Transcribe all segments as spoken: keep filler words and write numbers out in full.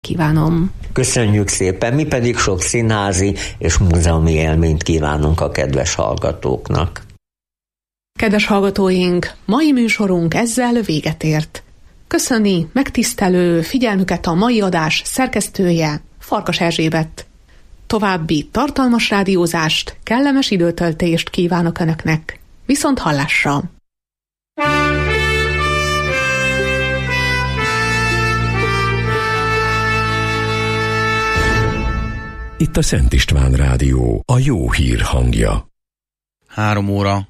kívánom. Köszönjük szépen, mi pedig sok színházi és múzeumi élményt kívánunk a kedves hallgatóknak. Kedves hallgatóink, mai műsorunk ezzel véget ért. Köszöni megtisztelő figyelmüket a mai adás szerkesztője, Farkas Erzsébet. További tartalmas rádiózást, kellemes időtöltést kívánok Önöknek. Viszont hallásra! Itt a Szent István Rádió, a jó hír hangja. Három óra.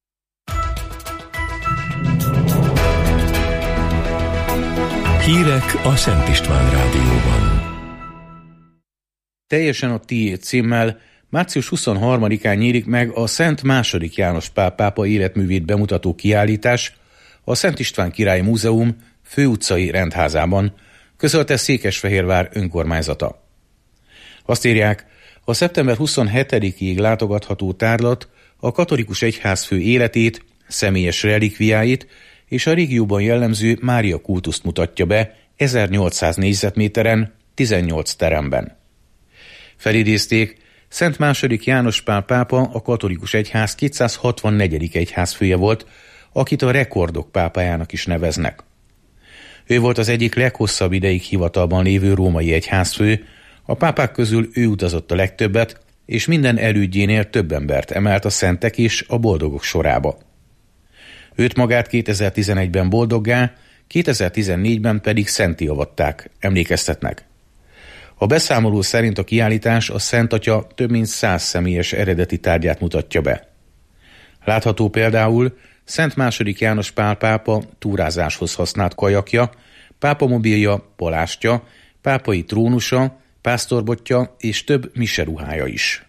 Hírek a Szent István Rádióban. Teljesen a tiéd címmel március huszonharmadikán nyílik meg a Szent második János Pál pápa életművét bemutató kiállítás a Szent István Királyi Múzeum főutcai rendházában, közölte Székesfehérvár önkormányzata. Azt írják, a szeptember huszonhetedikéig látogatható tárlat a katolikus egyházfő életét, személyes relikviáit és a régióban jellemző Mária kultuszt mutatja be ezernyolcszáz négyzetméteren, tizennyolc teremben. Felidézték, Szent második János Pál pápa a katolikus egyház kétszázhatvannegyedik egyházfője volt, akit a rekordok pápájának is neveznek. Ő volt az egyik leghosszabb ideig hivatalban lévő római egyházfő, a pápák közül ő utazott a legtöbbet, és minden elődjénél több embert emelt a szentek és a boldogok sorába. Őt magát kétezer-tizenegyben boldoggá, kétezer-tizennégyben pedig szentté avatták, emlékeztetnek. A beszámoló szerint a kiállítás a Szent Atya több mint száz személyes eredeti tárgyát mutatja be. Látható például Szent második János Pál pápa túrázáshoz használt kajakja, pápamobilja, palástja, pápai trónusa, pásztorbotja és több miseruhája is.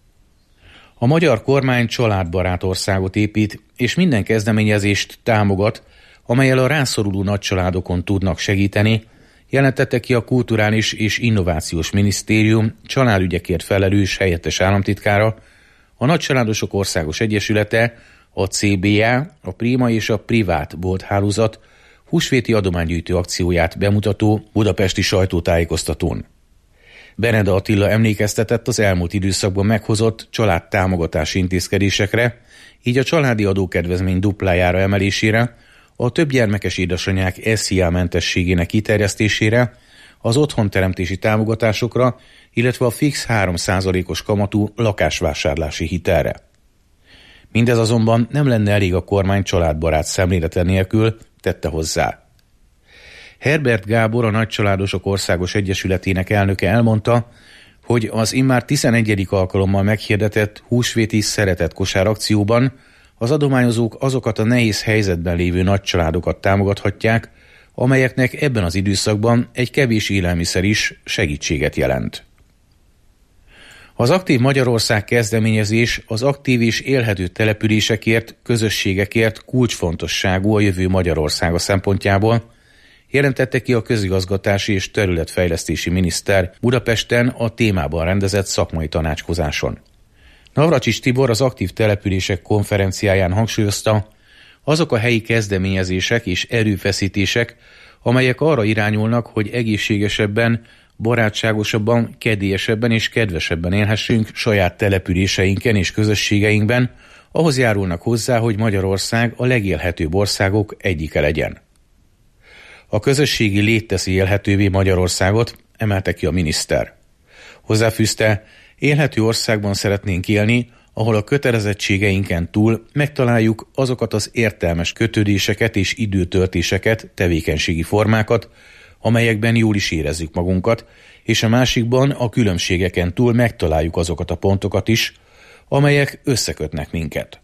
A magyar kormány családbarát országot épít, és minden kezdeményezést támogat, amellyel a rászoruló nagycsaládokon tudnak segíteni, jelentette ki a Kulturális és Innovációs Minisztérium családügyekért felelős helyettes államtitkára, a Nagycsaládosok Országos Egyesülete, a cé bé á, a Prima és a Privát bolthálózat húsvéti adománygyűjtő akcióját bemutató budapesti sajtótájékoztatón. Beneda Attila emlékeztetett az elmúlt időszakban meghozott családtámogatási intézkedésekre, így a családi adókedvezmény duplájára emelésére, a többgyermekes édesanyák es zé á-mentességének kiterjesztésére, az otthonteremtési támogatásokra, illetve a fix három százalékos kamatú lakásvásárlási hitelre. Mindez azonban nem lenne elég a kormány családbarát szemlélete nélkül, tette hozzá. Herbert Gábor, a Nagycsaládosok Országos Egyesületének elnöke elmondta, hogy az immár tizenegyedik alkalommal meghirdetett húsvéti szeretett kosár akcióban az adományozók azokat a nehéz helyzetben lévő nagycsaládokat támogathatják, amelyeknek ebben az időszakban egy kevés élelmiszer is segítséget jelent. Az Aktív Magyarország kezdeményezés az aktív és élhető településekért, közösségekért kulcsfontosságú a jövő Magyarországa szempontjából, jelentette ki a közigazgatási és területfejlesztési miniszter Budapesten a témában rendezett szakmai tanácskozáson. Navracsics Tibor az aktív települések konferenciáján hangsúlyozta, azok a helyi kezdeményezések és erőfeszítések, amelyek arra irányulnak, hogy egészségesebben, barátságosabban, kedélyesebben és kedvesebben élhessünk saját településeinken és közösségeinkben, ahhoz járulnak hozzá, hogy Magyarország a legélhetőbb országok egyike legyen. A közösségi lét teszi élhetővé Magyarországot, emelte ki a miniszter. Hozzáfűzte, élhető országban szeretnénk élni, ahol a kötelezettségeinken túl megtaláljuk azokat az értelmes kötődéseket és időtöltéseket, tevékenységi formákat, amelyekben jól is érezzük magunkat, és a másikban a különbségeken túl megtaláljuk azokat a pontokat is, amelyek összekötnek minket.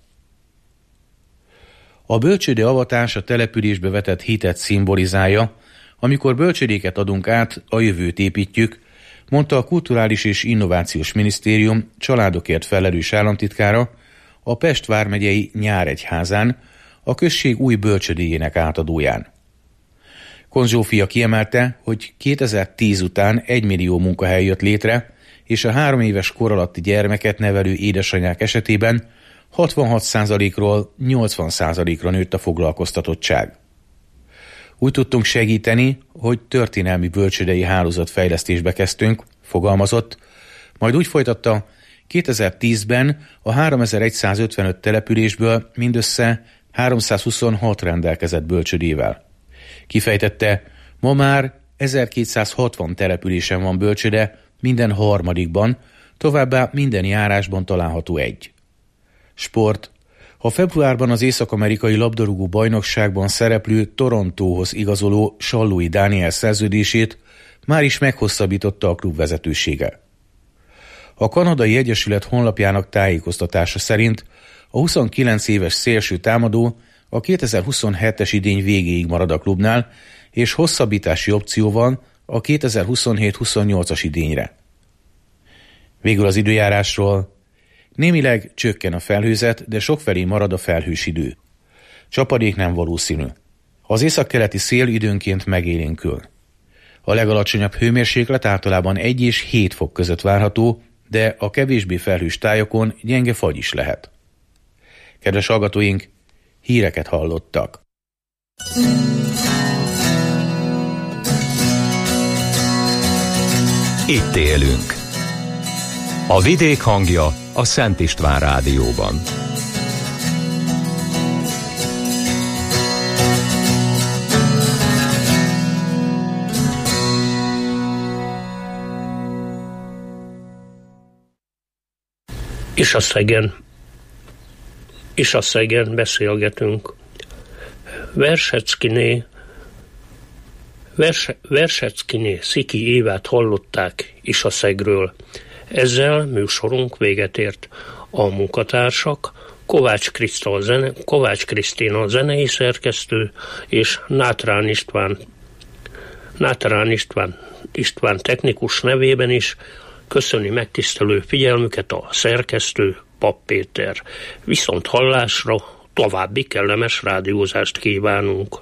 A bölcsőde avatás a településbe vetett hitet szimbolizálja, amikor bölcsődéket adunk át, a jövőt építjük, mondta a Kulturális és Innovációs Minisztérium családokért felelős államtitkára a Pest vármegyei Nyáregyházán, a község új bölcsődéjének átadóján. Kon Zsófia kiemelte, hogy kétezer-tíz után egymillió munkahely jött létre, és a három éves kor alatti gyermeket nevelő édesanyák esetében hatvanhat százalékról nyolcvan százalékra nőtt a foglalkoztatottság. Úgy tudtunk segíteni, hogy történelmi bölcsődei hálózatfejlesztésbe kezdtünk, fogalmazott, majd úgy folytatta, kétezer-tízben a háromezer-százötvenöt településből mindössze háromszázhuszonhat rendelkezett bölcsődével. Kifejtette, ma már ezerkétszázhatvan településen van bölcsőde, minden harmadikban, továbbá minden járásban található egy. Sport. A februárban az észak-amerikai labdarúgó bajnokságban szereplő Torontóhoz igazoló Sallói Dániel szerződését már is meghosszabbította a klub vezetősége. A kanadai egyesület honlapjának tájékoztatása szerint a huszonkilenc éves szélső támadó a kétezer-huszonhetes idény végéig marad a klubnál, és hosszabbítási opció van a kétezer-huszonhét-huszonnyolcas idényre. Végül az időjárásról. Némileg csökken a felhőzet, de sokfelé marad a felhős idő. Csapadék nem valószínű. Az északkeleti szél időnként megélénkül. A legalacsonyabb hőmérséklet általában egy és hét fok között várható, de a kevésbé felhős tájokon gyenge fagy is lehet. Kedves hallgatóink, híreket hallottak. Itt élünk. A vidék hangja a Szent István Rádióban. És a szegen, és a szegen beszélgetünk. Verseckiné, Verse, Verseckiné Sziki Évát hallották is a szegről. Ezzel műsorunk véget ért. A munkatársak Kovács, Krisztina, zene, Kovács Krisztina zenei szerkesztő és Nátrán István, Nátrán István, István technikus nevében is köszöni megtisztelő figyelmüket a szerkesztő, Papp Péter. Viszont hallásra további kellemes rádiózást kívánunk.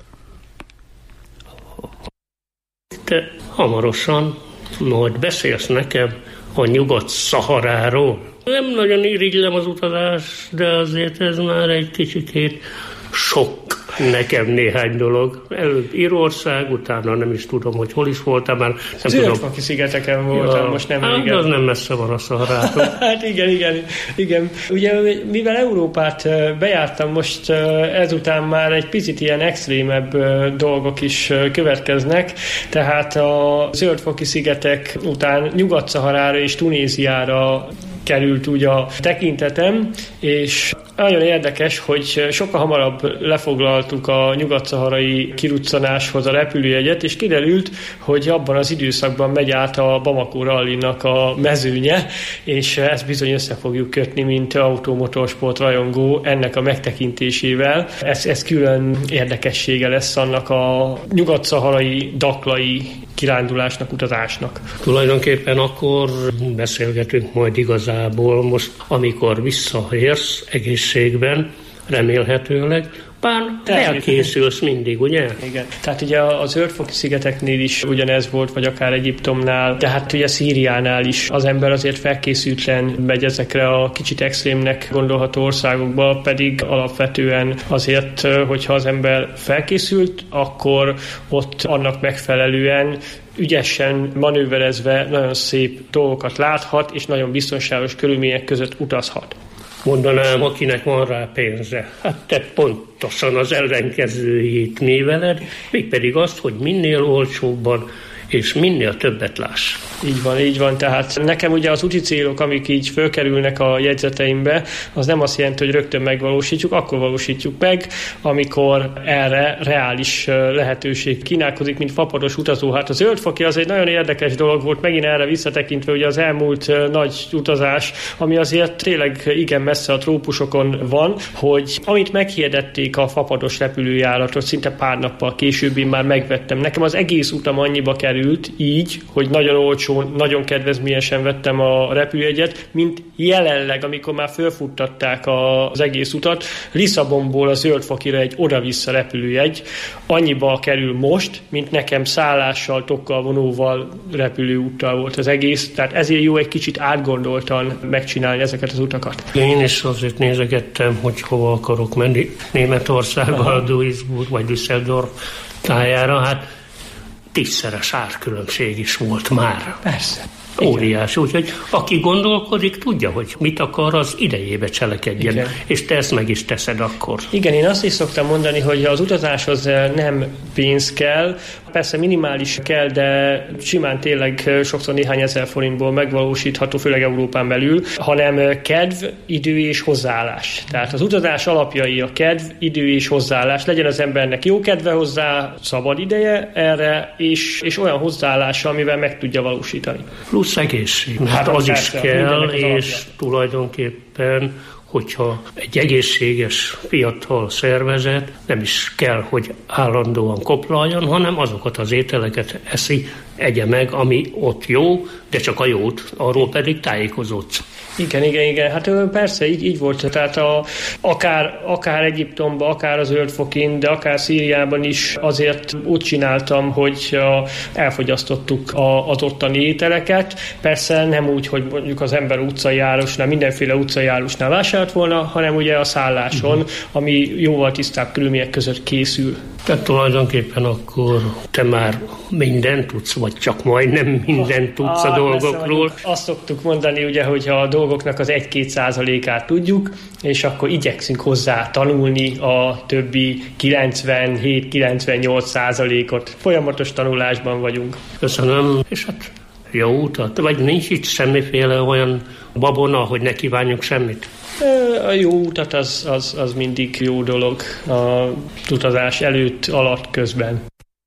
Te hamarosan majd beszélsz nekem a Nyugat-Szaharáról. Nem nagyon irigylem az utazást, de azért ez már egy kicsikét sok nekem néhány dolog. Előbb Írország, utána nem is tudom, hogy hol is voltam már. Az Zöld-foki szigeteken voltam, ja, most nem hát, igen. Az nem messze van a Szaharától. Hát igen, igen, igen. Ugye mivel Európát bejártam, most ezután már egy picit ilyen extrémebb dolgok is következnek, tehát a Zöld-foki szigetek után Nyugat-Szaharára és Tunéziára került úgy a tekintetem, és nagyon érdekes, hogy sokkal hamarabb lefoglaltuk a nyugat-szaharai kiruccanáshoz a repülőjegyet, és kiderült, hogy abban az időszakban megy át a Bamako rallinak a mezőnye, és ezt bizony össze fogjuk kötni, mint automotorsport rajongó ennek a megtekintésével. Ez, ez külön érdekessége lesz annak a nyugat-szaharai daklai kirándulásnak, utazásnak. Tulajdonképpen akkor beszélgetünk majd igazából most, amikor visszaérsz egészségben, remélhetőleg, bár elkészülsz mindig, ugye? Igen. Tehát ugye a Zöld-foki szigeteknél is ugyanez volt, vagy akár Egyiptomnál, tehát ugye Szíriánál is az ember azért felkészültlen megy ezekre a kicsit extrémnek gondolható országokba, pedig alapvetően azért, hogyha az ember felkészült, akkor ott annak megfelelően ügyesen manőverezve nagyon szép dolgokat láthat, és nagyon biztonságos körülmények között utazhat. Mondanám, akinek van rá pénze. Hát te pontosan az ellenkezőjét műveled, mégpedig azt, hogy minél olcsóbban és minél többet láss. Így van, így van. Tehát nekem ugye az úti célok, amik így fölkerülnek a jegyzeteimbe, az nem azt jelenti, hogy rögtön megvalósítjuk, akkor valósítjuk meg, amikor erre reális lehetőség kínálkozik, mint fapados utazó. Hát a Zöld-foki az egy nagyon érdekes dolog volt, megint erre visszatekintve, ugye az elmúlt nagy utazás, ami azért tényleg igen messze a trópusokon van, hogy amit meghirdették a fapados repülőjáratot, szinte pár nappal később én már megvettem. Nekem az egész utam annyiba került így, hogy nagyon olcsó, nagyon kedvezményesen vettem a repülőjegyet, mint jelenleg, amikor már fölfuttatták az egész utat, Lisszabonból a Zöld-fokira egy oda-vissza repülőjegy, annyiba kerül most, mint nekem szállással, tokkal, vonóval, repülőúttal volt az egész, tehát ezért jó egy kicsit átgondoltan megcsinálni ezeket az utakat. Én is azért nézegettem, hogy hova akarok menni Németországba, Duisburg vagy Düsseldorf, tájára, hát tízszeres árkülönbség is volt már. Persze. Óriási, úgyhogy aki gondolkodik, tudja, hogy mit akar, az idejébe cselekedjen, igen. És te ezt meg is teszed akkor. Igen, én azt is szoktam mondani, hogy az utazáshoz nem pénz kell, persze minimális kell, de simán tényleg sokszor néhány ezer forintból megvalósítható, főleg Európán belül, hanem kedv, idő és hozzáállás. Tehát az utazás alapjai a kedv, idő és hozzáállás. Legyen az embernek jó kedve hozzá, szabad ideje erre, és, és olyan hozzáállása, amivel meg tudja valósítani. Plusz egészség. Hát az is kell, és tulajdonképpen, hogyha egy egészséges fiatal szervezet nem is kell, hogy állandóan koplaljon, hanem azokat az ételeket eszi, egye meg, ami ott jó, de csak a jót, arról pedig tájékozódsz. Igen, igen, igen. Hát persze, így, így volt. Tehát a, akár, akár Egyiptomban, akár az Öldfokin, de akár Szíriában is azért úgy csináltam, hogy elfogyasztottuk a, az ottani ételeket. Persze nem úgy, hogy mondjuk az ember utcai árusnál, mindenféle utcai árusnál vásárolt volna, hanem ugye a szálláson, uh-huh. ami jóval tisztább körülmények között készül. Tehát tulajdonképpen akkor te már mindent tudsz, vagy csak majdnem mindent tudsz ah, a dolgokról. Azt szoktuk mondani, ugye, hogy a dolgoknak az egy-két százalékát tudjuk, és akkor igyekszünk hozzá tanulni a többi kilencvenhét-kilencvennyolc százalékot. Folyamatos tanulásban vagyunk. Köszönöm, és hát jó utat, vagy nincs itt semmiféle olyan babona, hogy ne kívánjuk semmit? A jó utat az, az, az mindig jó dolog a utazás előtt, alatt, közben.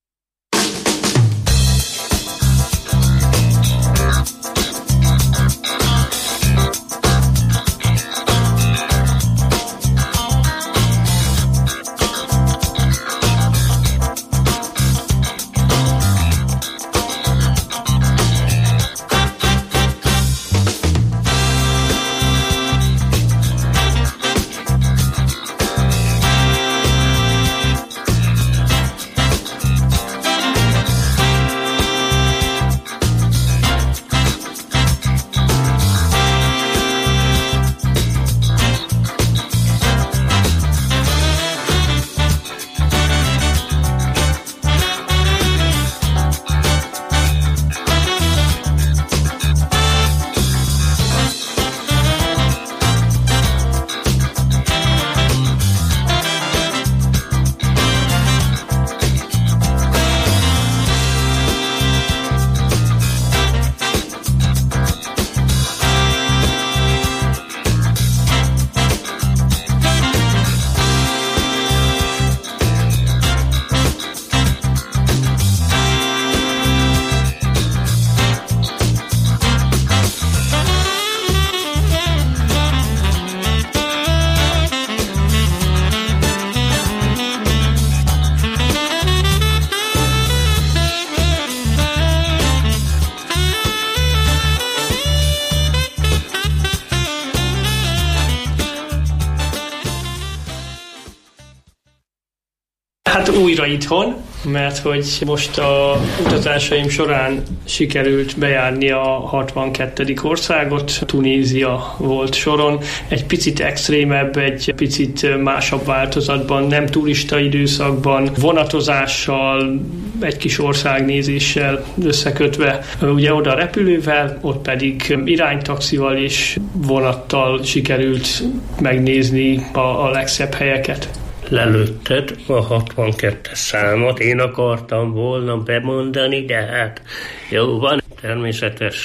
Hát újra itthon, mert hogy most a utazásaim során sikerült bejárni a hatvankettedik országot, Tunézia volt soron, egy picit extrémebb, egy picit másabb változatban, nem turista időszakban, vonatozással, egy kis országnézéssel összekötve, ugye oda repülővel, ott pedig iránytaxival és vonattal sikerült megnézni a, a legszebb helyeket. Lelőtted a hatvankettes számot, én akartam volna bemondani, de hát jó van, természetes,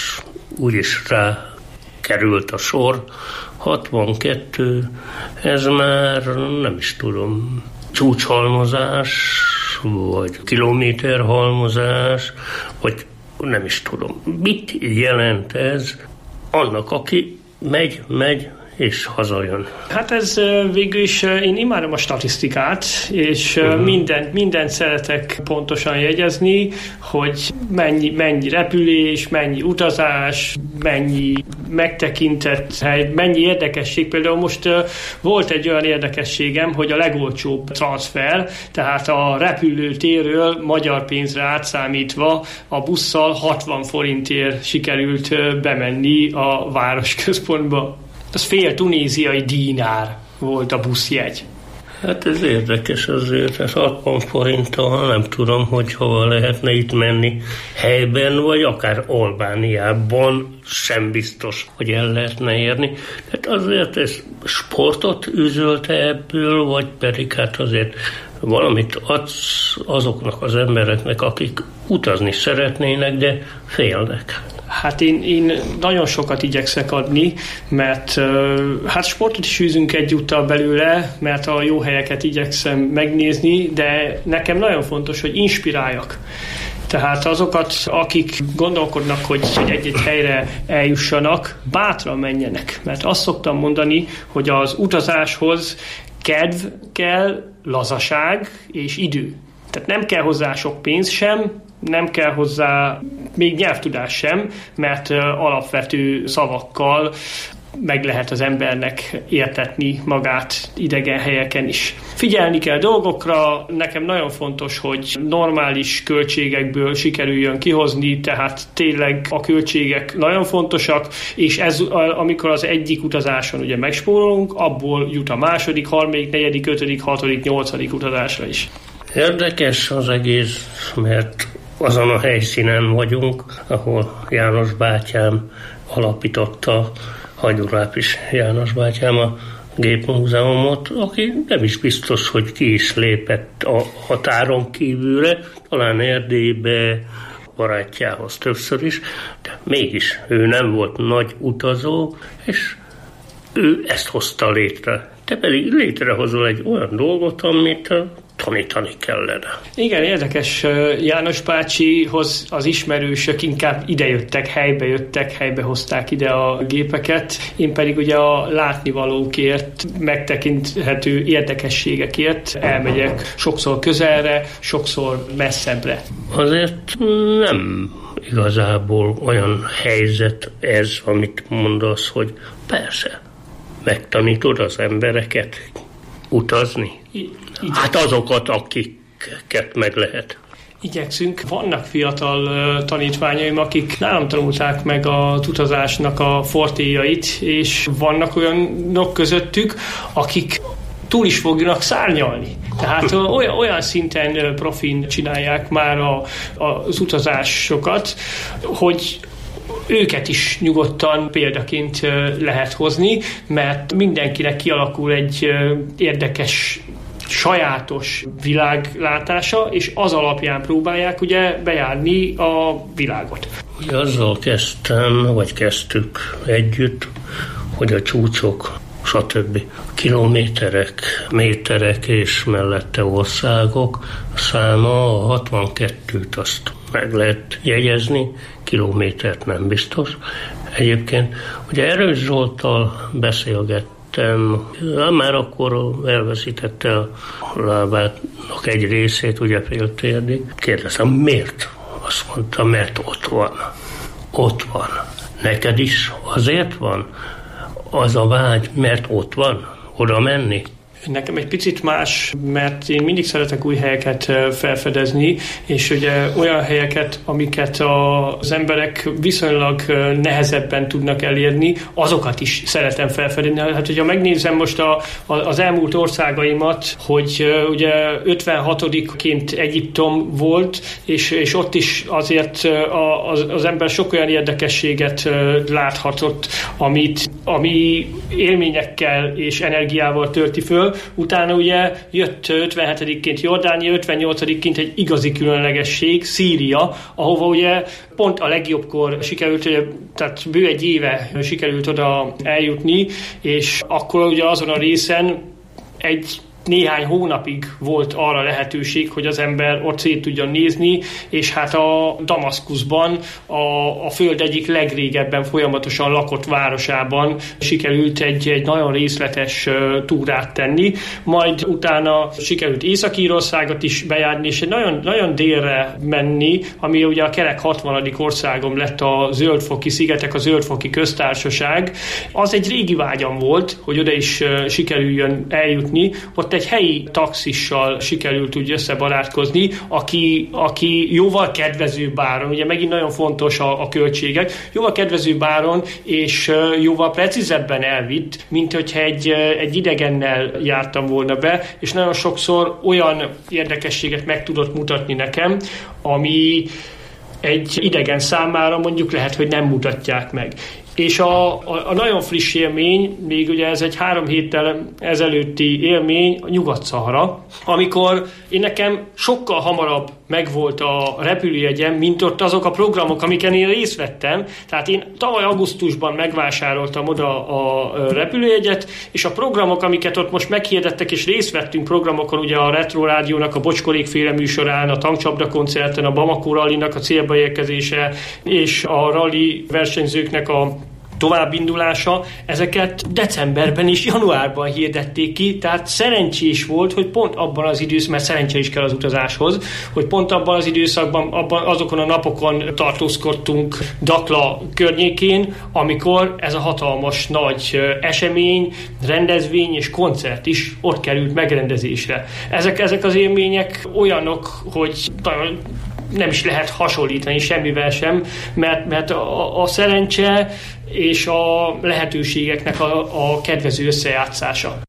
úgyis rá került a sor. hatvankettő, ez már nem is tudom, csúcshalmozás, vagy kilométerhalmozás, vagy nem is tudom. Mit jelent ez annak, aki megy, megy, és hazajön? Hát ez végül is, én imádom a statisztikát, és uh-huh. mindent, mindent szeretek pontosan jegyezni, hogy mennyi, mennyi repülés, mennyi utazás, mennyi megtekintett hely, mennyi érdekesség. Például most uh, volt egy olyan érdekességem, hogy a legolcsóbb transfer, tehát a repülőtérről magyar pénzre átszámítva a busszal hatvan forintért sikerült uh, bemenni a városközpontba. Az fél tunéziai dinár volt a buszjegy. Hát ez érdekes azért, ez hatvan forinttal nem tudom, hogy hova lehetne itt menni helyben, vagy akár Albániában sem biztos, hogy el lehetne érni. Tehát azért ez sportot üzölte ebből, vagy pedig hát azért valamit adsz azoknak az embereknek, akik utazni szeretnének, de félnek. Hát én, én nagyon sokat igyekszek adni, mert hát sportot is űzünk egyúttal belőle, mert a jó helyeket igyekszem megnézni, de nekem nagyon fontos, hogy inspiráljak. Tehát azokat, akik gondolkodnak, hogy egy-egy helyre eljussanak, bátran menjenek. Mert azt szoktam mondani, hogy az utazáshoz kedv kell, lazaság és idő. Tehát nem kell hozzá sok pénz sem, nem kell hozzá még nyelvtudás sem, mert alapvető szavakkal meg lehet az embernek értetni magát idegen helyeken is. Figyelni kell dolgokra, nekem nagyon fontos, hogy normális költségekből sikerüljön kihozni, tehát tényleg a költségek nagyon fontosak, és ez, amikor az egyik utazáson ugye megspórolunk, abból jut a második, harmadik, negyedik, ötödik, hatodik, nyolcadik utazásra is. Érdekes az egész, mert azon a helyszínen vagyunk, ahol János bátyám alapította, Hagyurápis János bátyám a gépmúzeumot, aki nem is biztos, hogy ki is lépett a határon kívülre, talán Erdélybe, barátjához többször is, de mégis ő nem volt nagy utazó, és ő ezt hozta létre. Te pedig létrehozol egy olyan dolgot, amit tanítani kellene. Igen, érdekes. János bácsihoz az ismerősök inkább idejöttek, helybe jöttek, helybe hozták ide a gépeket. Én pedig ugye a látnivalókért, megtekinthető érdekességekért elmegyek sokszor közelre, sokszor messzebbre. Azért nem igazából olyan helyzet ez, amit mondasz, hogy persze, megtanítod az embereket utazni? I- hát azokat, akiket meg lehet. Igyekszünk. Vannak fiatal uh, tanítványaim, akik nálam tanulták meg az utazásnak a fortéjait, és vannak olyanok közöttük, akik túl is fognak szárnyalni. Tehát olyan, olyan szinten profin csinálják már a, az utazásokat, hogy őket is nyugodtan példaként lehet hozni, mert mindenkinek kialakul egy érdekes, sajátos világlátása, és az alapján próbálják ugye bejárni a világot. Ugye azzal kezdtem, vagy kezdtük együtt, hogy a csúcsok, stb. Kilométerek, méterek és mellette országok száma a hatvankettőt azt meg lehet jegyezni, kilométert nem biztos. Egyébként ugye Erős Zsolttal beszélgettem, már akkor elveszítette a lábának egy részét, ugye féltérdig. Kérdeztem, miért? Azt mondta, mert ott van. Ott van. Neked is azért van az a vágy, mert ott van, oda menni? Nekem egy picit más, mert én mindig szeretek új helyeket felfedezni, és ugye olyan helyeket, amiket az emberek viszonylag nehezebben tudnak elérni, azokat is szeretem felfedezni. Hát, hogyha megnézem most a, a, az elmúlt országaimat, hogy ugye ötvenhatodikként Egyiptom volt, és, és ott is azért az, az ember sok olyan érdekességet láthatott, amit, ami élményekkel és energiával tölti föl. Utána ugye jött ötvenhetedikként Jordánia, ötvennyolcadikként egy igazi különlegesség, Szíria, ahova ugye pont a legjobbkor sikerült, tehát bő egy éve sikerült oda eljutni, és akkor ugye azon a részen egy néhány hónapig volt arra lehetőség, hogy az ember ott szét tudjon nézni, és hát a Damaszkuszban, a, a föld egyik legrégebben folyamatosan lakott városában sikerült egy, egy nagyon részletes uh, túrát tenni, majd utána sikerült Észak-Írországot is bejárni, és egy nagyon, nagyon délre menni, ami ugye a kerek hatvanadik országom lett a Zöldfoki szigetek, a Zöldfoki köztársaság. Az egy régi vágyam volt, hogy oda is uh, sikerüljön eljutni. Ott egy helyi taxissal sikerült úgy összebarátkozni, aki, aki jóval kedvezőbb áron, ugye megint nagyon fontos a, a költségek, jóval kedvezőbb áron és jóval precízebben elvitt, mint hogyha egy, egy idegennel jártam volna be, és nagyon sokszor olyan érdekességet meg tudott mutatni nekem, ami egy idegen számára mondjuk lehet, hogy nem mutatják meg. És a, a, a nagyon friss élmény, még ugye ez egy három héttel ezelőtti élmény, a Nyugat-Szahara, amikor én nekem sokkal hamarabb megvolt a repülőjegyem, mint ott azok a programok, amiken én részt vettem. Tehát én tavaly augusztusban megvásároltam oda a repülőjegyet, és a programok, amiket ott most meghirdettek, és részt vettünk programokon, ugye a Retro Rádiónak a Bocskorékféle műsorán, a Tankcsapda koncerten, a Bamako Rallynak a célba érkezése, és a rally versenyzőknek a továbbindulása, ezeket decemberben és januárban hirdették ki, tehát szerencsés volt, hogy pont abban az időszakban, mert szerencse is kell az utazáshoz, hogy pont abban az időszakban, abban, azokon a napokon tartózkodtunk Dakla környékén, amikor ez a hatalmas nagy esemény, rendezvény és koncert is ott került megrendezésre. Ezek, ezek az élmények olyanok, hogy nagyon nem is lehet hasonlítani semmivel sem, mert, mert a, a szerencse és a lehetőségeknek a, a kedvező összejátszása.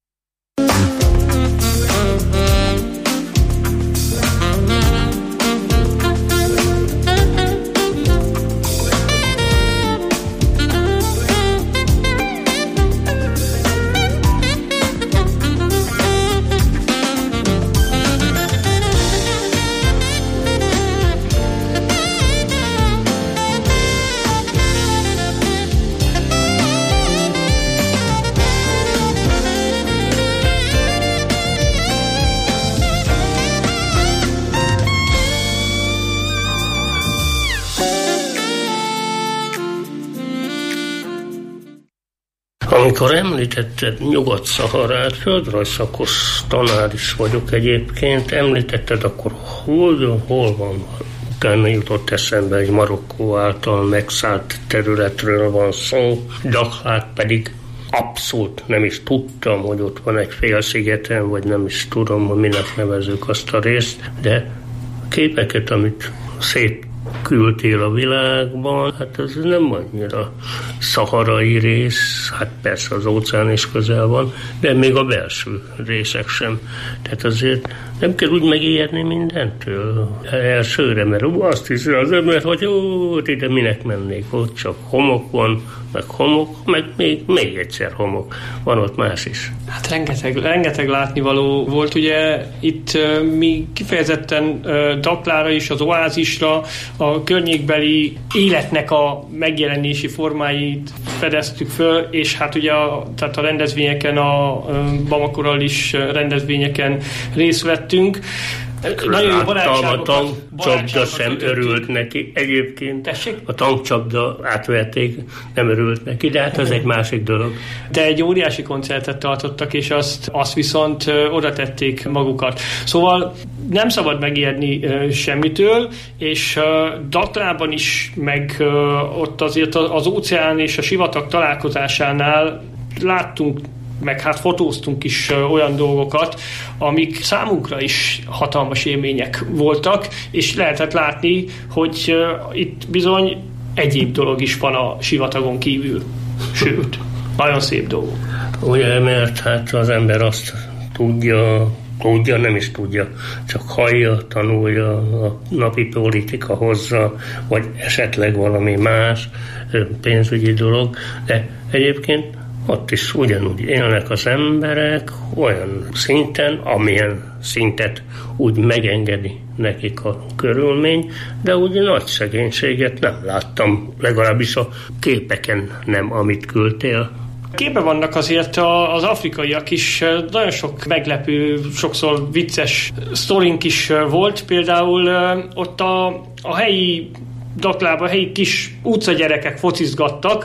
Amikor említetted Nyugat-Szaharát, földrajzszakos tanár is vagyok egyébként, említetted, akkor hol, hol van? Utána jutott eszembe, hogy Marokkó által megszállt területről van szó, Daklát pedig abszolút nem is tudtam, hogy ott van egy félszigeten, vagy nem is tudom, hogy minek nevezzük azt a részt, de a képeket, amit szét küldtél a világban, hát ez nem annyira szaharai rész, hát persze az óceán is közel van, de még a belső részek sem. Tehát azért nem kell úgy megijedni mindentől elsőre, mert ó, azt hiszi az ember, hogy ó, ide minek mennék, ott csak homok van, meg homok, meg még, még egyszer homok. Van ott más is. Hát rengeteg, rengeteg látnivaló volt, ugye itt uh, mi kifejezetten uh, Daklára és az oázisra, a környékbeli életnek a megjelenési formáit fedeztük föl, és hát ugye a, tehát a rendezvényeken, a uh, Bamakoral is rendezvényeken részt vettünk. Nagyon jó barátságokat, a tankcsapda sem örült neki. Egyébként Tessék? A tankcsapda átverték, nem örült neki, de hát az egy másik dolog. De egy óriási koncertet tartottak, és azt, azt viszont oda tették magukat. Szóval nem szabad megijedni uh, semmitől, és uh, Daklában is, meg uh, ott azért az óceán és a sivatag találkozásánál láttunk, meg hát fotóztunk is olyan dolgokat, amik számunkra is hatalmas élmények voltak, és lehetett látni, hogy itt bizony egyéb dolog is van a sivatagon kívül. Sőt, nagyon szép dolgok. Ugye, mert hát az ember azt tudja, tudja, nem is tudja, csak hallja, tanulja, a napi politika hozza, vagy esetleg valami más pénzügyi dolog, de egyébként ott is ugyanúgy élnek az emberek olyan szinten, amilyen szintet úgy megengedi nekik a körülmény, de úgy nagy szegénységet nem láttam, legalábbis a képeken nem, amit küldtél. Képben vannak azért az afrikaiak is, nagyon sok meglepő, sokszor vicces sztorink is volt, például ott a, a helyi Daklában helyi kis utcagyerekek focizgattak,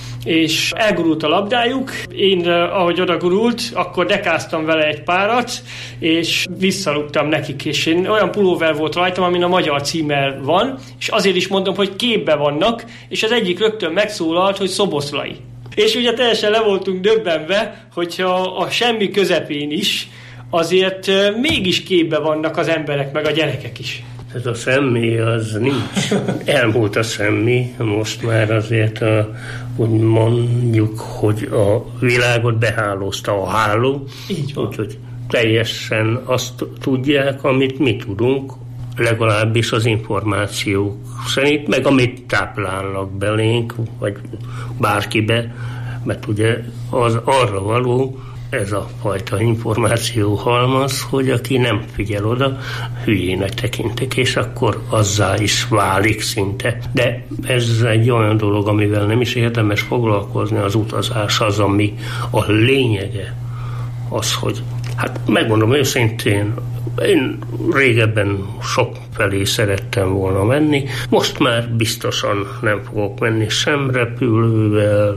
és elgurult a labdájuk. Én, ahogy odagurult, akkor dekáztam vele egy párat, és visszalugtam nekik, és én olyan pulóver volt rajtam, amin a magyar címmel van, és azért is mondom, hogy képbe vannak, és az egyik rögtön megszólalt, hogy Szoboszlai. És ugye teljesen le voltunk döbbenve, hogyha a semmi közepén is azért mégis képbe vannak az emberek, meg a gyerekek is. Ez a semmi, az nincs. Elmúlt a semmi, most már azért a, úgy mondjuk, hogy a világot behálózta a háló. Így van. Úgyhogy teljesen azt tudják, amit mi tudunk, legalábbis az információk szerint, meg amit táplálnak belénk, vagy bárkibe, mert ugye az arra való, ez a fajta információ halmaz, hogy aki nem figyel oda, hülyének tekintik, és akkor azzá is válik szinte. De ez egy olyan dolog, amivel nem is érdemes foglalkozni, az utazás az, ami a lényege. Az, hogy hát megmondom őszintén, én régebben sok felé szerettem volna menni, most már biztosan nem fogok menni sem repülővel,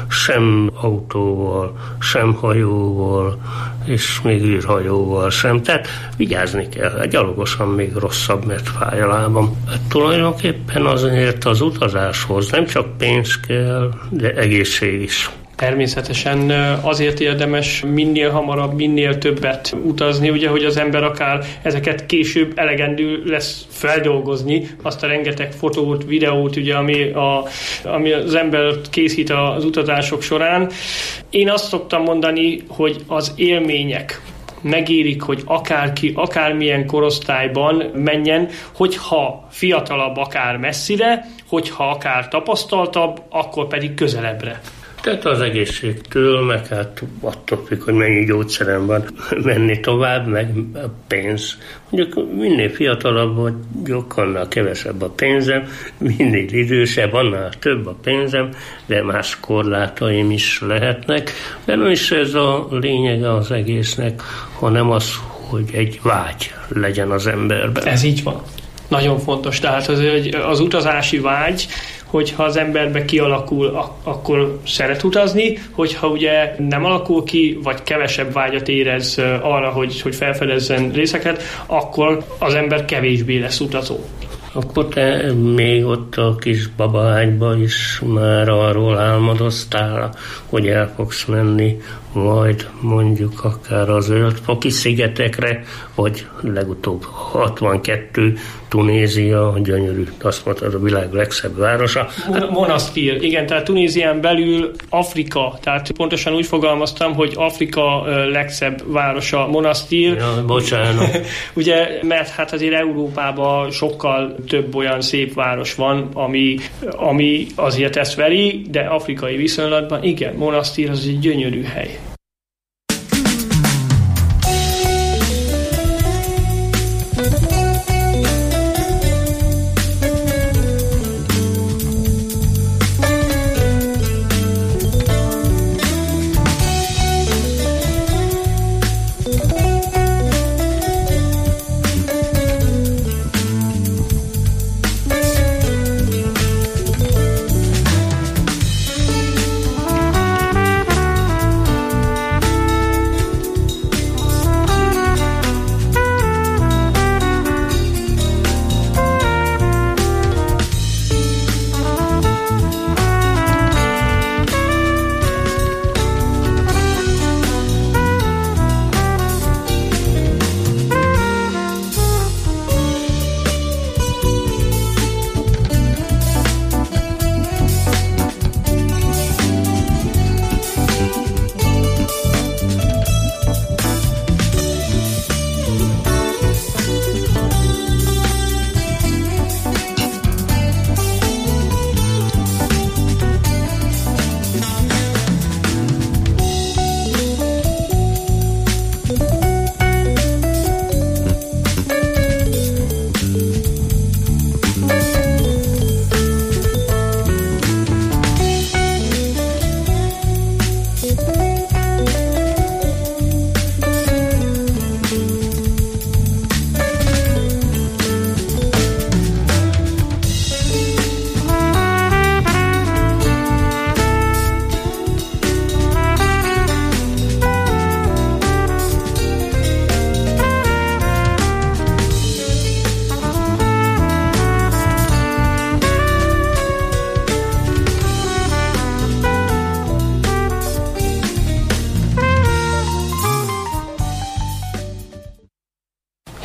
sem autóval, sem hajóval, és még űrhajóval sem. Tehát vigyázni kell, gyalogosan még rosszabb, mert fáj a lábam. Hát tulajdonképpen azért az utazáshoz nem csak pénz kell, de egészség is. Természetesen azért érdemes minél hamarabb, minél többet utazni, ugye, hogy az ember akár ezeket később elegendő lesz feldolgozni, azt a rengeteg fotót, videót, ugye, ami, a, ami az ember készít az utazások során. Én azt szoktam mondani, hogy az élmények megérik, hogy akárki, akármilyen korosztályban menjen, hogyha fiatalabb, akár messzire, hogyha akár tapasztaltabb, akkor pedig közelebbre. Tehát az egészségtől, meg hát attól függ, hogy mennyi gyógyszerem van, menni tovább, meg a pénz. Mondjuk minél fiatalabb vagyok, annál kevesebb a pénzem, minél idősebb, annál több a pénzem, de más korlátaim is lehetnek. De nem is ez a lényege az egésznek, hanem az, hogy egy vágy legyen az emberben. Ez így van. Nagyon fontos. Tehát az, az utazási vágy, hogyha az emberbe kialakul, akkor szeret utazni, hogyha ugye nem alakul ki, vagy kevesebb vágyat érez arra, hogy, hogy felfedezzen részeket, akkor az ember kevésbé lesz utazó. Akkor te még ott a kis babaágyba is már arról álmodoztál, hogy el fogsz menni majd mondjuk akár a Zöld-foki szigetekre, vagy legutóbb hatvankettő Tunézia, gyönyörű, azt mondtad, a világ legszebb városa. Monasztír, igen, tehát Tunézián belül Afrika, tehát pontosan úgy fogalmaztam, hogy Afrika legszebb városa Monasztír. Ja, bocsánat. Ugye, mert hát azért Európában sokkal több olyan szép város van, ami, ami azért ezt veri, de afrikai viszonylatban igen, Monasztír az egy gyönyörű hely.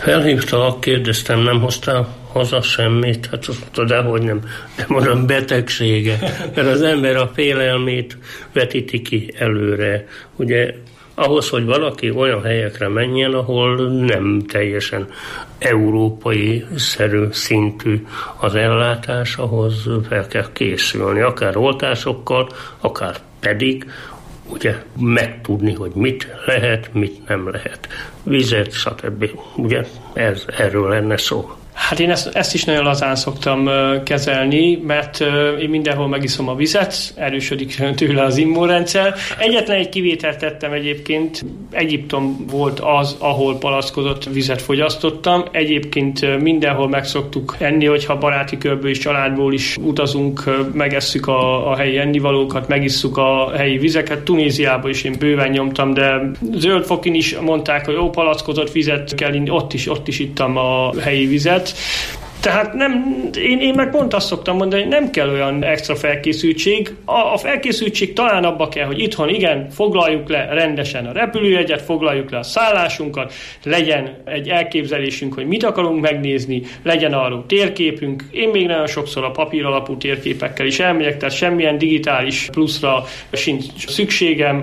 Felhívta, kérdeztem, nem hoztál haza semmit? Hát azt mondta, dehogy nem. De mondom, betegsége. Mert az ember a félelmét vetíti ki előre. Ugye ahhoz, hogy valaki olyan helyekre menjen, ahol nem teljesen európai-szerű szintű az ellátás, ahhoz fel kell készülni. Akár oltásokkal, akár pedig ugye megtudni, hogy mit lehet, mit nem lehet. Vizet, stb. Ugye ez, erről lenne szó. Hát én ezt, ezt is nagyon lazán szoktam kezelni, mert én mindenhol megiszom a vizet, erősödik tőle az immunrendszer. Egyetlen egy kivételt tettem egyébként, Egyiptom volt az, ahol palackozott vizet fogyasztottam. Egyébként mindenhol megszoktuk enni, hogyha baráti körből és családból is utazunk, megesszük a, a helyi ennivalókat, megisszuk a helyi vizeket. Tunéziában is én bőven nyomtam, de Zöldfokin is mondták, hogy ó, palackozott vizet kell inni, ott is, ott is ittam a helyi vizet. Tehát nem, én, én meg pont azt szoktam mondani, hogy nem kell olyan extra felkészültség. A, a felkészültség talán abba kell, hogy itthon igen, foglaljuk le rendesen a repülőjegyet, foglaljuk le a szállásunkat, legyen egy elképzelésünk, hogy mit akarunk megnézni, legyen arról térképünk. Én még nagyon sokszor a papír alapú térképekkel is elmegyek, tehát semmilyen digitális pluszra sincs szükségem.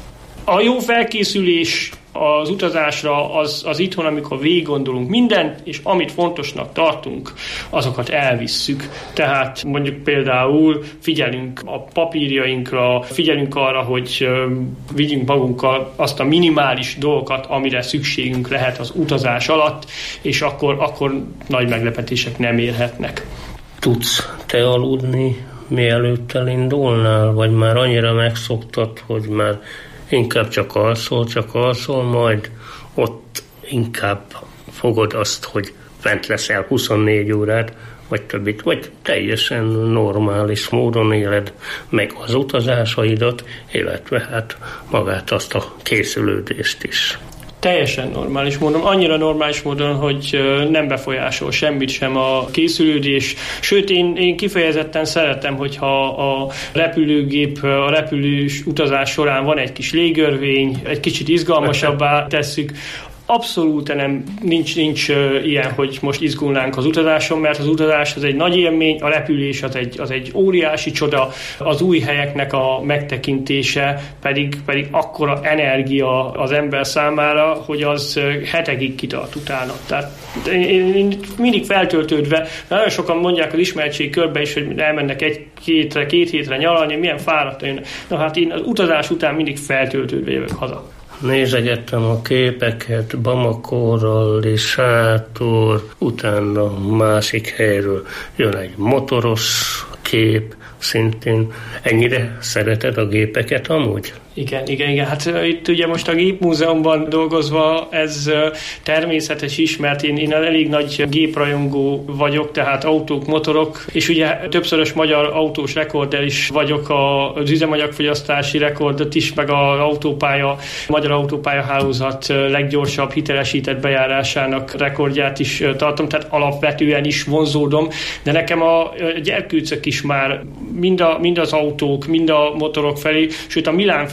A jó felkészülés az utazásra az, az itthon, amikor végig gondolunk mindent, és amit fontosnak tartunk, azokat elvisszük. Tehát mondjuk például figyelünk a papírjainkra, figyelünk arra, hogy vigyünk magunkkal azt a minimális dolgokat, amire szükségünk lehet az utazás alatt, és akkor, akkor nagy meglepetések nem érhetnek. Tudsz te aludni, mielőtt elindulnál, vagy már annyira megszoktad, hogy már inkább csak alszol, csak alszol, majd ott inkább fogod azt, hogy fent leszel huszonnégy órát, vagy többit, vagy teljesen normális módon éled meg az utazásaidat, illetve hát magát azt a készülődést is. Teljesen normális módon, annyira normális módon, hogy nem befolyásol semmit sem a készülődés. Sőt, én, én kifejezetten szeretem, hogyha a repülőgép, a repülős utazás során van egy kis légörvény, egy kicsit izgalmasabbá tesszük. Abszolút nem, nincs, nincs uh, ilyen, hogy most izgulnánk az utazáson, mert az utazás az egy nagy élmény, a repülés az egy, az egy óriási csoda, az új helyeknek a megtekintése pedig, pedig akkora energia az ember számára, hogy az hetekig kitart utána. Tehát én, én mindig feltöltődve, nagyon sokan mondják az ismertség körbe is, hogy elmennek egy-két két hétre nyaralni, milyen fáradt jönnek. Na hát én az utazás után mindig feltöltődve jövök haza. Nézegettem a képeket Bamako-ról és sátor, utána másik helyről jön egy motoros kép, szintén. Ennyire szereted a gépeket amúgy? Igen, igen, igen. Hát itt ugye most a Gépmúzeumban dolgozva ez természetes is, mert én, én elég nagy géprajongó vagyok, tehát autók, motorok, és ugye többszörös magyar autós rekorder is vagyok, az üzemanyagfogyasztási rekordot is, meg az autópálya, magyar autópálya hálózat leggyorsabb hitelesített bejárásának rekordját is tartom, tehát alapvetően is vonzódom, de nekem a gyerkőcök is már mind, a, mind az autók, mind a motorok felé, sőt a Milán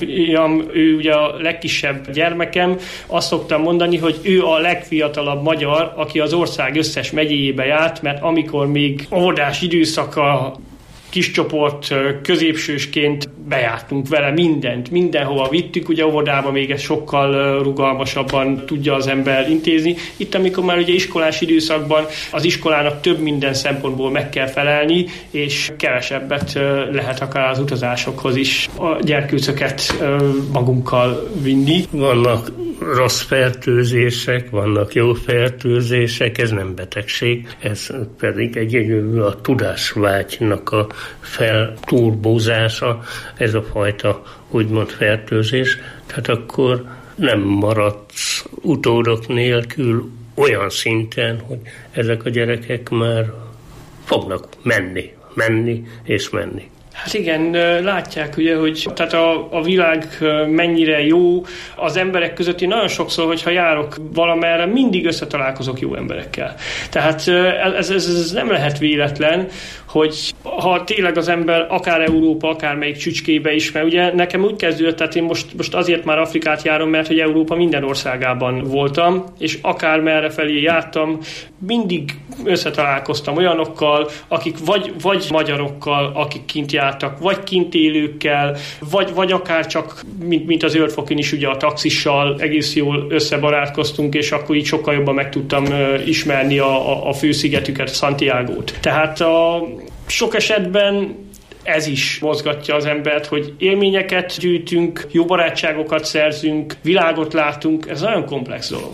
ő ugye a legkisebb gyermekem, azt szoktam mondani, hogy ő a legfiatalabb magyar, aki az ország összes megyéjébe járt, mert amikor még óvodás időszaka kis csoport középsősként bejártunk vele mindent, mindenhova vittük, ugye óvodába még ezt sokkal rugalmasabban tudja az ember intézni. Itt, amikor már ugye iskolás időszakban az iskolának több minden szempontból meg kell felelni, és kevesebbet lehet akár az utazásokhoz is a gyerkőcöket magunkkal vinni. Vannak rossz fertőzések, vannak jó fertőzések, ez nem betegség, ez pedig egy, egy a tudásvágynak a felturbózása, ez a fajta úgymond fertőzés, tehát akkor nem maradsz utódok nélkül olyan szinten, hogy ezek a gyerekek már fognak menni, menni és menni. Hát igen, látják ugye, hogy tehát a, a világ mennyire jó, az emberek között én nagyon sokszor, hogyha járok valamerre, mindig összetalálkozok jó emberekkel. Tehát ez, ez, ez nem lehet véletlen, hogy ha tényleg az ember akár Európa, akár melyik csücskébe is, mert ugye nekem úgy kezdődött, tehát én most, most azért már Afrikát járom, mert hogy Európa minden országában voltam, és akár merre felé jártam, mindig összetalálkoztam olyanokkal, akik vagy, vagy magyarokkal, akik kint jártak, vagy kint élőkkel, vagy, vagy akár csak, mint, mint az Ördfokon is, ugye a taxissal egész jól összebarátkoztunk, és akkor így sokkal jobban meg tudtam ismerni a, a, a főszigetüket, Santiagót. Tehát a sok esetben ez is mozgatja az embert, hogy élményeket gyűjtünk, jó barátságokat szerzünk, világot látunk, ez nagyon komplex dolog.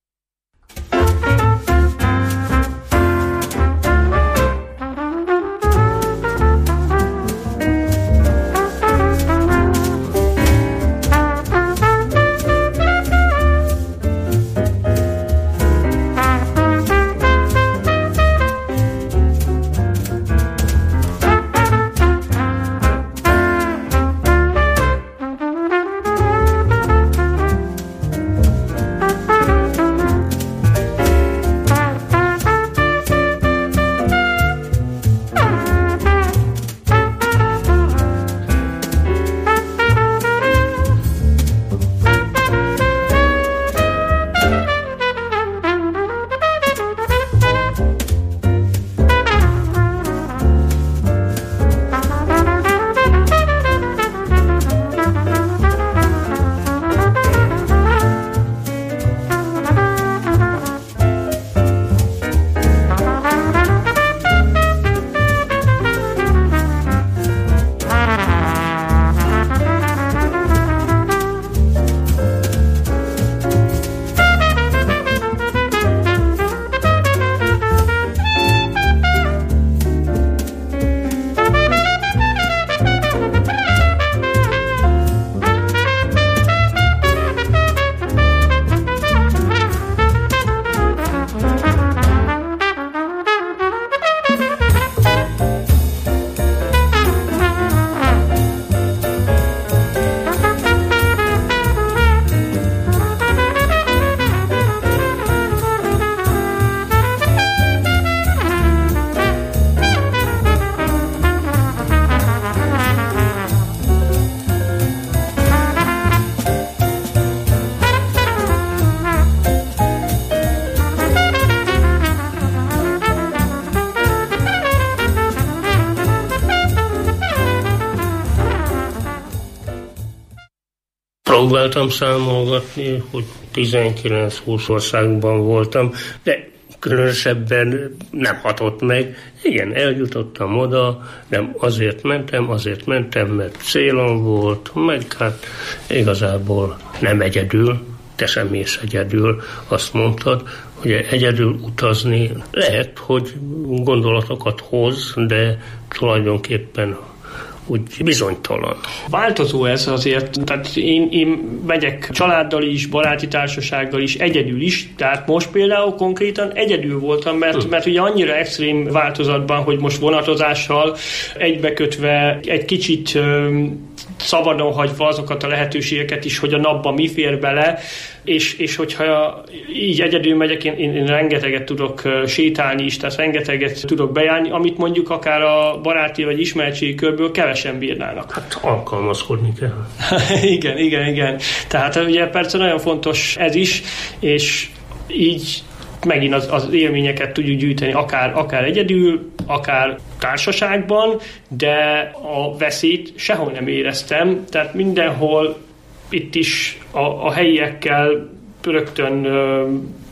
Próbáltam számolgatni, hogy tizenkilenc-húsz országban voltam, de különösebben nem hatott meg. Igen, eljutottam oda, nem azért mentem, azért mentem, mert célom volt, meg hát igazából nem egyedül, te sem mész egyedül, azt mondtad, hogy egyedül utazni lehet, hogy gondolatokat hoz, de tulajdonképpen úgy bizonytalan. Változó ez azért, tehát én, én megyek családdal is, baráti társasággal is, egyedül is, tehát most például konkrétan egyedül voltam, mert, hmm. mert ugye annyira extrém változatban, hogy most vonatozással egybekötve, egy kicsit öm, szabadon hagyva azokat a lehetőségeket is, hogy a napban mi fér bele, és, és hogyha így egyedül megyek, én, én, én rengeteget tudok sétálni is, tehát rengeteget tudok bejárni, amit mondjuk akár a baráti vagy ismeretségi körből kevesen bírnának. Hát alkalmazkodni kell. igen, igen, igen. Tehát ugye persze nagyon fontos ez is, és így megint az, az élményeket tudjuk gyűjteni akár, akár egyedül, akár társaságban, de a veszélyt sehol nem éreztem, tehát mindenhol itt is a, a helyiekkel rögtön ö,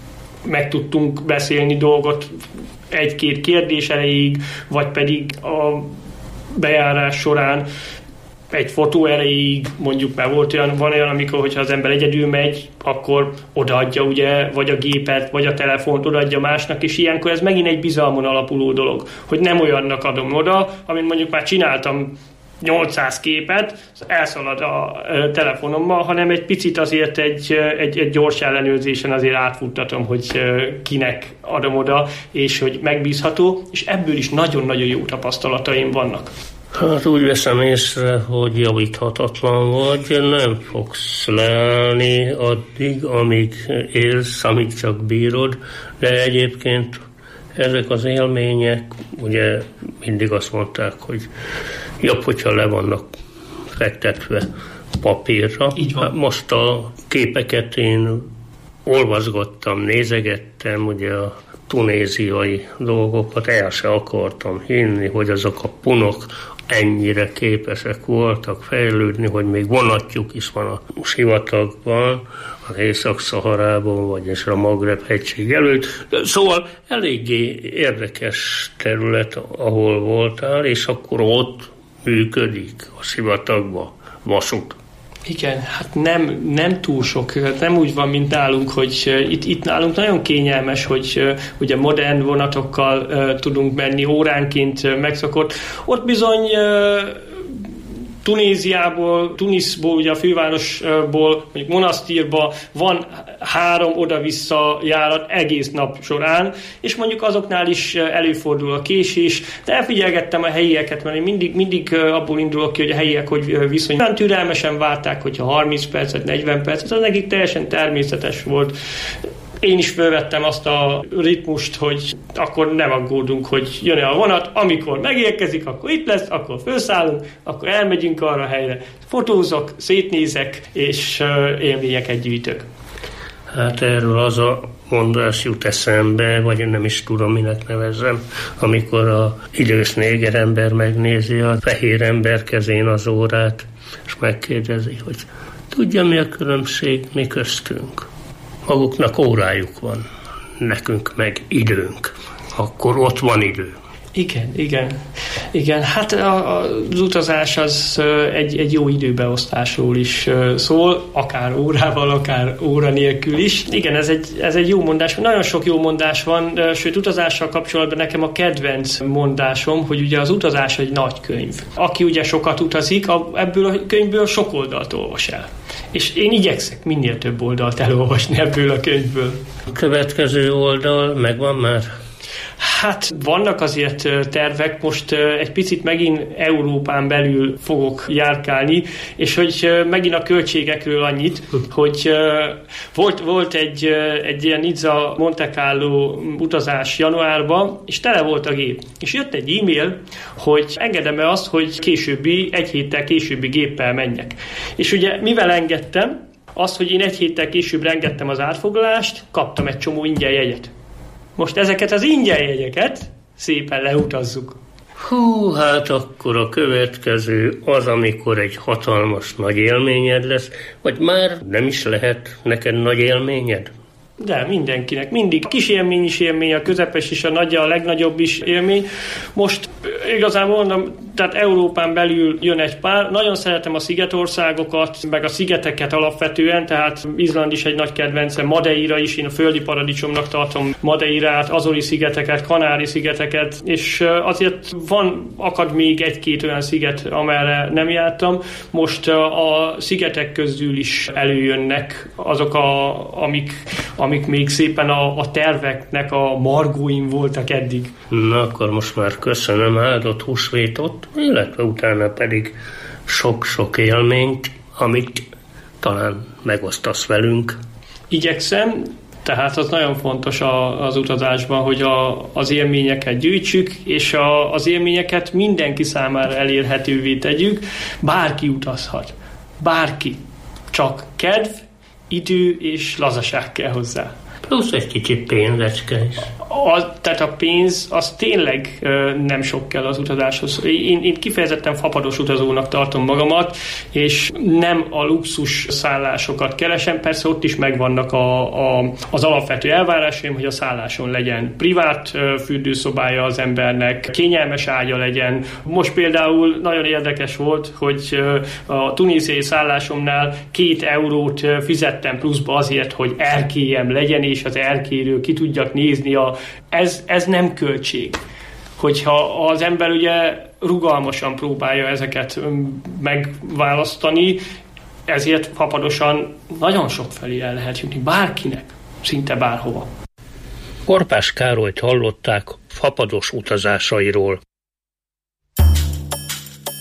meg tudtunk beszélni dolgot egy-két kérdés erejéig, vagy pedig a bejárás során egy fotó erejéig, mondjuk már volt olyan, van olyan, amikor, hogyha az ember egyedül megy, akkor odaadja ugye, vagy a gépet, vagy a telefont odaadja másnak, és ilyenkor ez megint egy bizalmon alapuló dolog, hogy nem olyannak adom oda, amint mondjuk már csináltam nyolcszáz képet, elszalad a telefonommal, hanem egy picit azért egy, egy, egy gyors ellenőrzésen azért átfuttatom, hogy kinek adom oda, és hogy megbízható, és ebből is nagyon-nagyon jó tapasztalataim vannak. Hát úgy veszem észre, hogy javíthatatlan vagy, nem fogsz leállni addig, amíg élsz, amíg csak bírod, de egyébként ezek az élmények, ugye mindig azt mondták, hogy jobb, hogyha le vannak fektetve papírra. Így van. Most a képeket én olvasgattam, nézegettem, ugye a tunéziai dolgokat, el se akartam hinni, hogy azok a punok ennyire képesek voltak fejlődni, hogy még vonatjuk is van a sivatagban, az Észak-Szaharában, vagyis a Magreb-hegység előtt. Szóval eléggé érdekes terület, ahol voltál, és akkor ott működik a sivatagban vasút. Igen, hát nem, nem túl sok, nem úgy van, mint nálunk, hogy itt, itt nálunk nagyon kényelmes, hogy ugye modern vonatokkal uh, tudunk menni, óránként uh, megszokott. Ott bizony uh, Tunéziából, Tuniszból, ugye a fővárosból, mondjuk Monasztírba van három oda-vissza járat egész nap során, és mondjuk azoknál is előfordul a késés, de elfigyelgettem a helyieket, mert én mindig, mindig abból indulok ki, hogy a helyiek hogy viszonylag türelmesen várták, hogyha harminc percet, negyven percet, az nekik teljesen természetes volt. Én is felvettem azt a ritmust, hogy akkor nem aggódunk, hogy jön a vonat, amikor megérkezik, akkor itt lesz, akkor felszállunk, akkor elmegyünk arra a helyre. Fotózok, szétnézek, és élményeket gyűjtök. Hát erről az a mondás jut eszembe, vagy nem is tudom, minek nevezzem, amikor a idős néger ember megnézi a fehér ember kezén az órát, és megkérdezi, hogy tudja, mi a különbség mi köztünk. Maguknak órájuk van, nekünk meg időnk. Akkor ott van idő. Igen, igen. Igen, hát a, az utazás az egy, egy jó időbeosztásról is szól, akár órával, akár óra nélkül is. Igen, ez egy, ez egy jó mondás. Nagyon sok jó mondás van, sőt utazással kapcsolatban nekem a kedvenc mondásom, hogy ugye az utazás egy nagy könyv. Aki ugye sokat utazik, ebből a könyvből sok oldalt olvas el. És én igyekszek minél több oldalt elolvasni ebből a könyvből. A következő oldal megvan már? Hát vannak azért tervek, most egy picit megint Európán belül fogok járkálni, és hogy megint a költségekről annyit, hogy volt, volt egy, egy ilyen Nizza Monte Carlo utazás januárban, és tele volt a gép. És jött egy e-mail, hogy engedem-e azt, hogy későbbi, egy héttel későbbi géppel menjek. És ugye mivel engedtem, azt, hogy én egy héttel később engedtem az átfoglalást, kaptam egy csomó ingyen jegyet. Most ezeket az ingyen jegyeket szépen leutazzuk. Hú, hát akkor a következő az, amikor egy hatalmas nagy élményed lesz, vagy már nem is lehet neked nagy élményed? De mindenkinek. Mindig kis élmény is élmény, a közepes is, a nagy, a legnagyobb is élmény. Most igazából mondom, tehát Európán belül jön egy pár. Nagyon szeretem a szigetországokat, meg a szigeteket alapvetően, tehát Izland is egy nagy kedvencem, Madeira is, én a földi paradicsomnak tartom Madeirát, Azori-szigeteket, Kanári-szigeteket, és azért van, akad még egy-két olyan sziget, amerre nem jártam. Most a szigetek közül is előjönnek azok, a, amik, amik még szépen a, a terveknek a margóin voltak eddig. Na, akkor most már köszönöm, áldott húsvétot, illetve utána pedig sok-sok élményt, amit talán megosztasz velünk. Igyekszem, tehát az nagyon fontos a, az utazásban, hogy a, az élményeket gyűjtsük, és a, az élményeket mindenki számára elérhetővé tegyük. Bárki utazhat. Bárki. Csak kedv, idő és lazaság kell hozzá. Plusz egy kicsit pénzecske is. A, tehát a pénz, az tényleg ö, nem sok kell az utazáshoz. Én, én kifejezetten fapados utazónak tartom magamat, és nem a luxus szállásokat keresem. Persze ott is megvannak a, a, az alapvető elvárásaim, hogy a szálláson legyen privát ö, fürdőszobája az embernek, kényelmes ágya legyen. Most például nagyon érdekes volt, hogy ö, a tunéziai szállásomnál két eurót ö, fizettem pluszba azért, hogy erkélyem legyen, és az erkélyről ki tudjak nézni a Ez, ez nem költség. Hogyha az ember ugye rugalmasan próbálja ezeket megválasztani, ezért fapadosan nagyon sok felé el lehet jutni bárkinek, szinte bárhova. Korpás Károlyt hallották fapados utazásairól.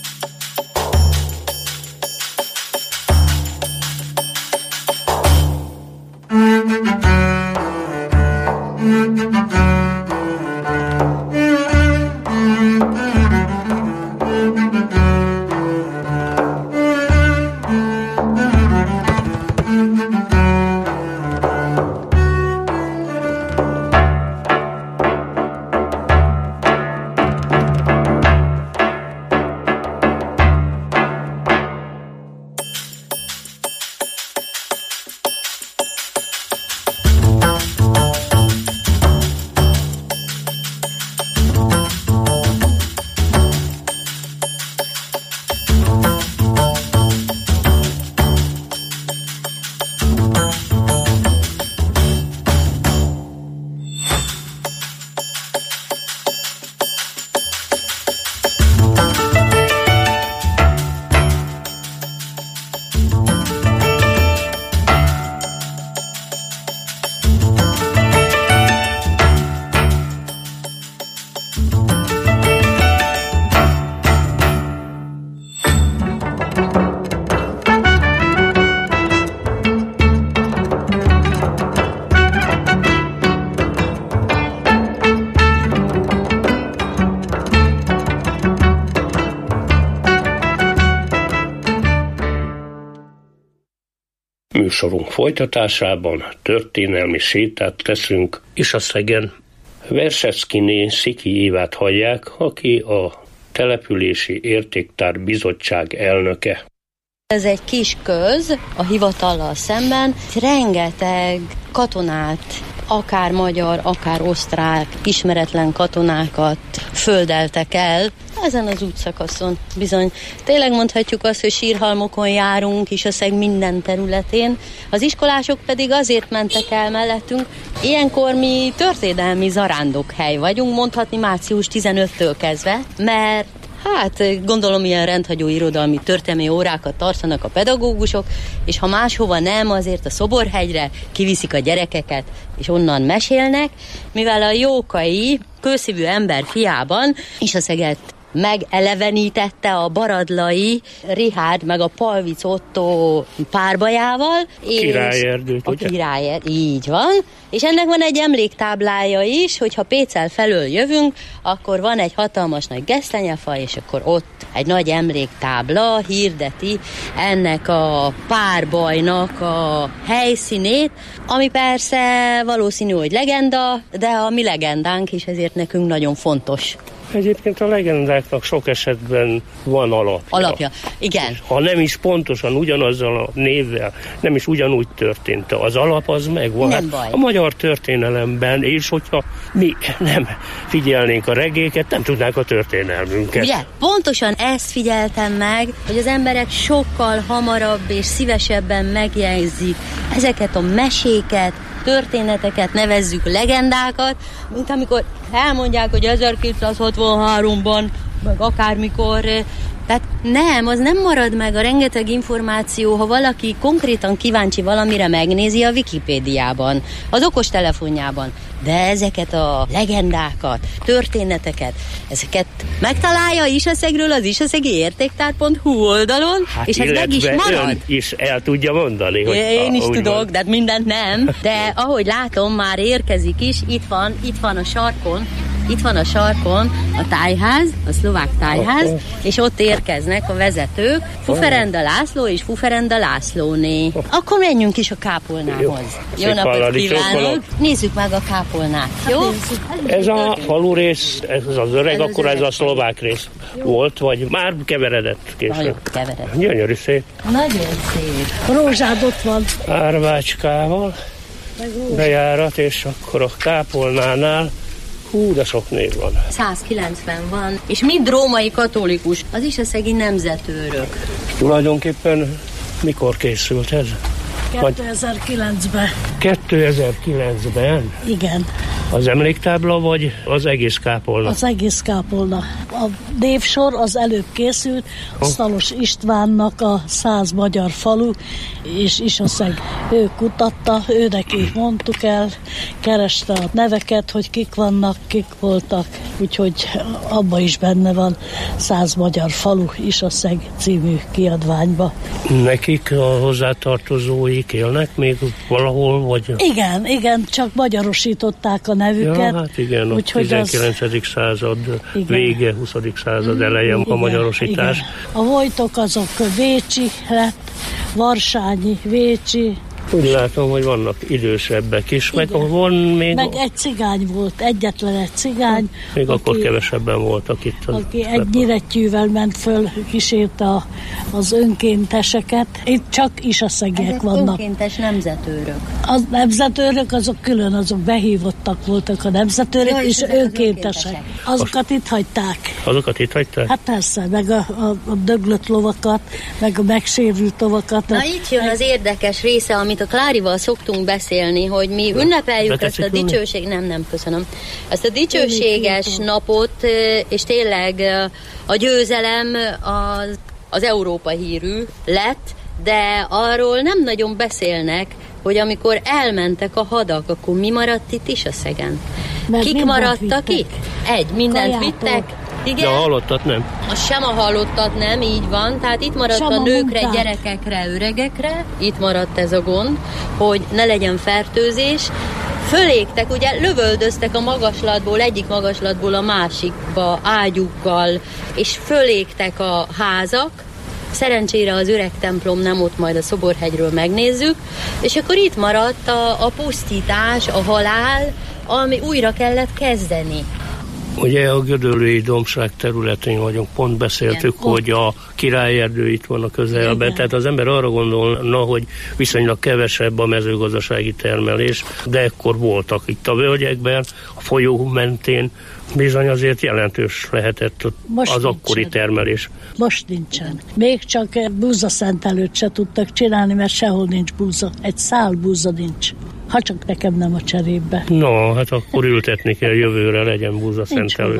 Műsorunk folytatásában történelmi sétát teszünk Iszaszegen. Verseckiné Sziki Évát hallják, aki a Települési Értéktár Bizottság elnöke. Ez egy kis köz a hivatallal szemben, rengeteg katonát, akár magyar, akár osztrák, ismeretlen katonákat földeltek el ezen az útszakaszon. Bizony, tényleg mondhatjuk azt, hogy sírhalmokon járunk Iszaszeg minden területén, az iskolások pedig azért mentek el mellettünk. Ilyenkor mi történelmi zarándokhely vagyunk, mondhatni március tizenötödikétől kezdve, mert hát gondolom ilyen rendhagyó irodalmi történelmi órákat tartanak a pedagógusok, és ha máshova nem, azért a Szoborhegyre kiviszik a gyerekeket, és onnan mesélnek, mivel a Jókai kőszívű ember fiában Iszaseget megelevenítette a baradlai Richárd meg a Palvic Ottó párbajával. Királyerdőt, a király, így van. És ennek van egy emléktáblája is, hogyha Pécel felől jövünk, akkor van egy hatalmas nagy gesztenyefa, és akkor ott egy nagy emléktábla hirdeti ennek a párbajnak a helyszínét, ami persze valószínű, hogy legenda, de a mi legendánk is, ezért nekünk nagyon fontos. Egyébként a legendáknak sok esetben van alapja. Alapja, igen. Ha nem is pontosan ugyanazzal a névvel, nem is ugyanúgy történt, az alap az megvan. Nem baj. A magyar történelemben, és hogyha mi nem figyelnénk a regéket, nem tudnánk a történelmünket. Ugye, pontosan ezt figyeltem meg, hogy az emberek sokkal hamarabb és szívesebben megjegyzik ezeket a meséket, történeteket, nevezzük legendákat, mint amikor elmondják, hogy ezerkétszázhatvanháromban, meg akármikor. Tehát nem, az nem marad meg a rengeteg információ, ha valaki konkrétan kíváncsi valamire, megnézi a Wikipédiában, az okostelefonjában. De ezeket a legendákat, történeteket, ezeket megtalálja Iszaszegről az iszaszegi értéktár pont hu oldalon, hát és ez meg is marad. Ön is el tudja mondani. Hogy Én is tudok, van. de mindent nem. De ahogy látom, már érkezik is, itt van, itt van a sarkon, itt van a sarkon a tájház, a szlovák tájház, és ott érkeznek a vezetők, Fuferenda László és Fuferenda Lászlóné. Akkor menjünk is a kápolnához. Jó, Jó napot kívánok! Nézzük meg a kápolnát, jó? Ez a falu rész, ez az öreg, ez akkor az ez a szlovák rész volt, vagy már keveredett később? Nagyon keveredett. Gyönyörű szép. Nagyon szép. Rózsád ott van. Árvácskával bejárat, és akkor a kápolnánál hú, de sok név van. százkilencven van, és mind római katolikus, az iszaszegi nemzetőrök. Tulajdonképpen mikor készült ez? kétezer-kilencben. kétezer-kilencben? Igen. Az emléktábla, vagy az egész kápolna? Az egész kápolna. A névsor az előbb készült, oh. Szalos Istvánnak a száz magyar falu, és Iszaszeg. Ő kutatta, ő neki mondtuk el, kereste a neveket, hogy kik vannak, kik voltak, úgyhogy abba is benne van száz magyar falu Iszaszeg című kiadványba. Nekik a hozzátartozóik élnek még valahol, vagy? Igen, igen, csak magyarosították a nevüket. Ja, hát igen, a tizenkilencedik Az... század igen. Vége, huszadik század eleje a magyarosítás. Igen. A Vojtok azok Vécsi lett, Varsányi, Vécsi. Úgy látom, hogy vannak idősebbek is, meg van még... Meg egy cigány volt, egyetlen egy cigány. Még aki, akkor kevesebben voltak itt. Az aki egy nyirettyűvel ment föl, kísérte a, az önkénteseket. Itt csak isaszegiek ezek vannak. Önkéntes nemzetőrök. A nemzetőrök azok külön, azok behívottak voltak a nemzetőrök, ja, és önkéntesek. Azokat Azt, itt hagyták. Azokat itt hagyták? Hát persze, meg a, a, a döglött lovakat, meg a megsérült lovakat. Na itt jön meg... az érdekes része, amit a Klárival szoktunk beszélni, hogy mi ünnepeljük ezt a dicsőség... Nem, nem, köszönöm. Ezt a dicsőséges napot, és tényleg a győzelem az, az Európa hírű lett, de arról nem nagyon beszélnek, hogy amikor elmentek a hadak, akkor mi maradt itt Iszaszegen? Kik maradtak itt? Egy, mindent Kajátok. Vittek. Igen? De a halottat nem. A sem a halottat nem, így van. Tehát itt maradt sem a nőkre, munkát. Gyerekekre, öregekre. Itt maradt ez a gond, hogy ne legyen fertőzés. Fölégtek, ugye lövöldöztek a magaslatból, egyik magaslatból a másikba ágyukkal, és fölégtek a házak, Szerencsére az öreg templom nem ott, majd a Szoborhegyről megnézzük, és akkor itt maradt a, a pusztítás, a halál, ami újra kellett kezdeni. Ugye a Gödöllői dombság területén vagyunk, pont beszéltük, igen, hogy a királyerdő itt van a közelben, igen. Tehát az ember arra gondolna, hogy viszonylag kevesebb a mezőgazdasági termelés, de ekkor voltak itt a völgyekben, a folyó mentén, bizony azért jelentős lehetett most az nincsen. Akkori termelés. Most nincsen. Még csak búzaszentelőt se tudtak csinálni, mert sehol nincs búza. Egy szál búza nincs. Ha csak nekem nem a cserébe. No, hát akkor ültetni kell jövőre, legyen búzaszentelő.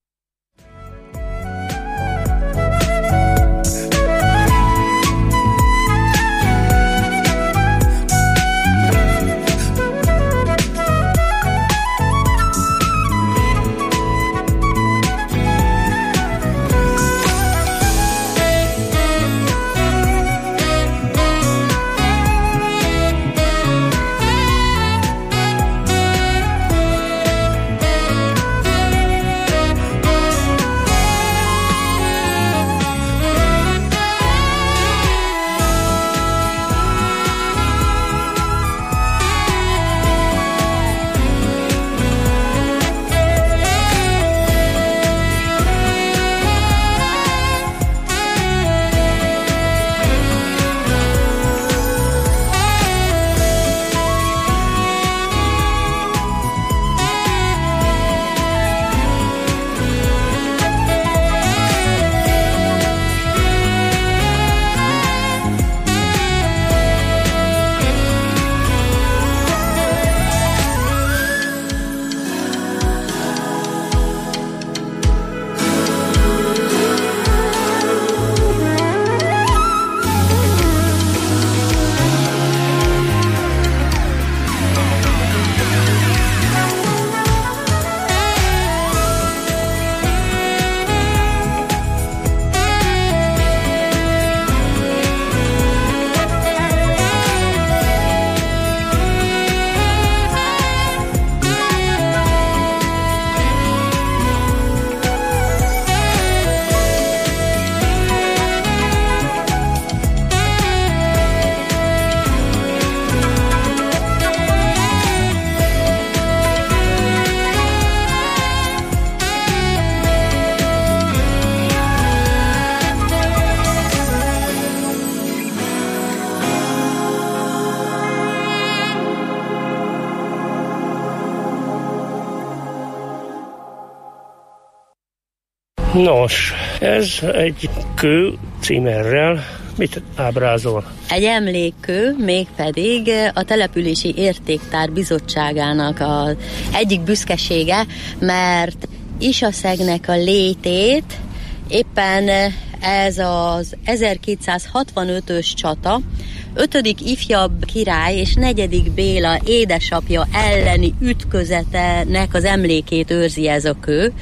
Nos, ez egy kő címerrel mit ábrázol? Egy emlékkő, mégpedig a Települési Értéktár Bizottságának az egyik büszkesége, mert Isaszegnek a létét éppen ez az ezerkétszázhatvanötös csata, ötödik ifjabb király és negyedik Béla édesapja elleni ütközetenek az emlékét őrzi ez a kő,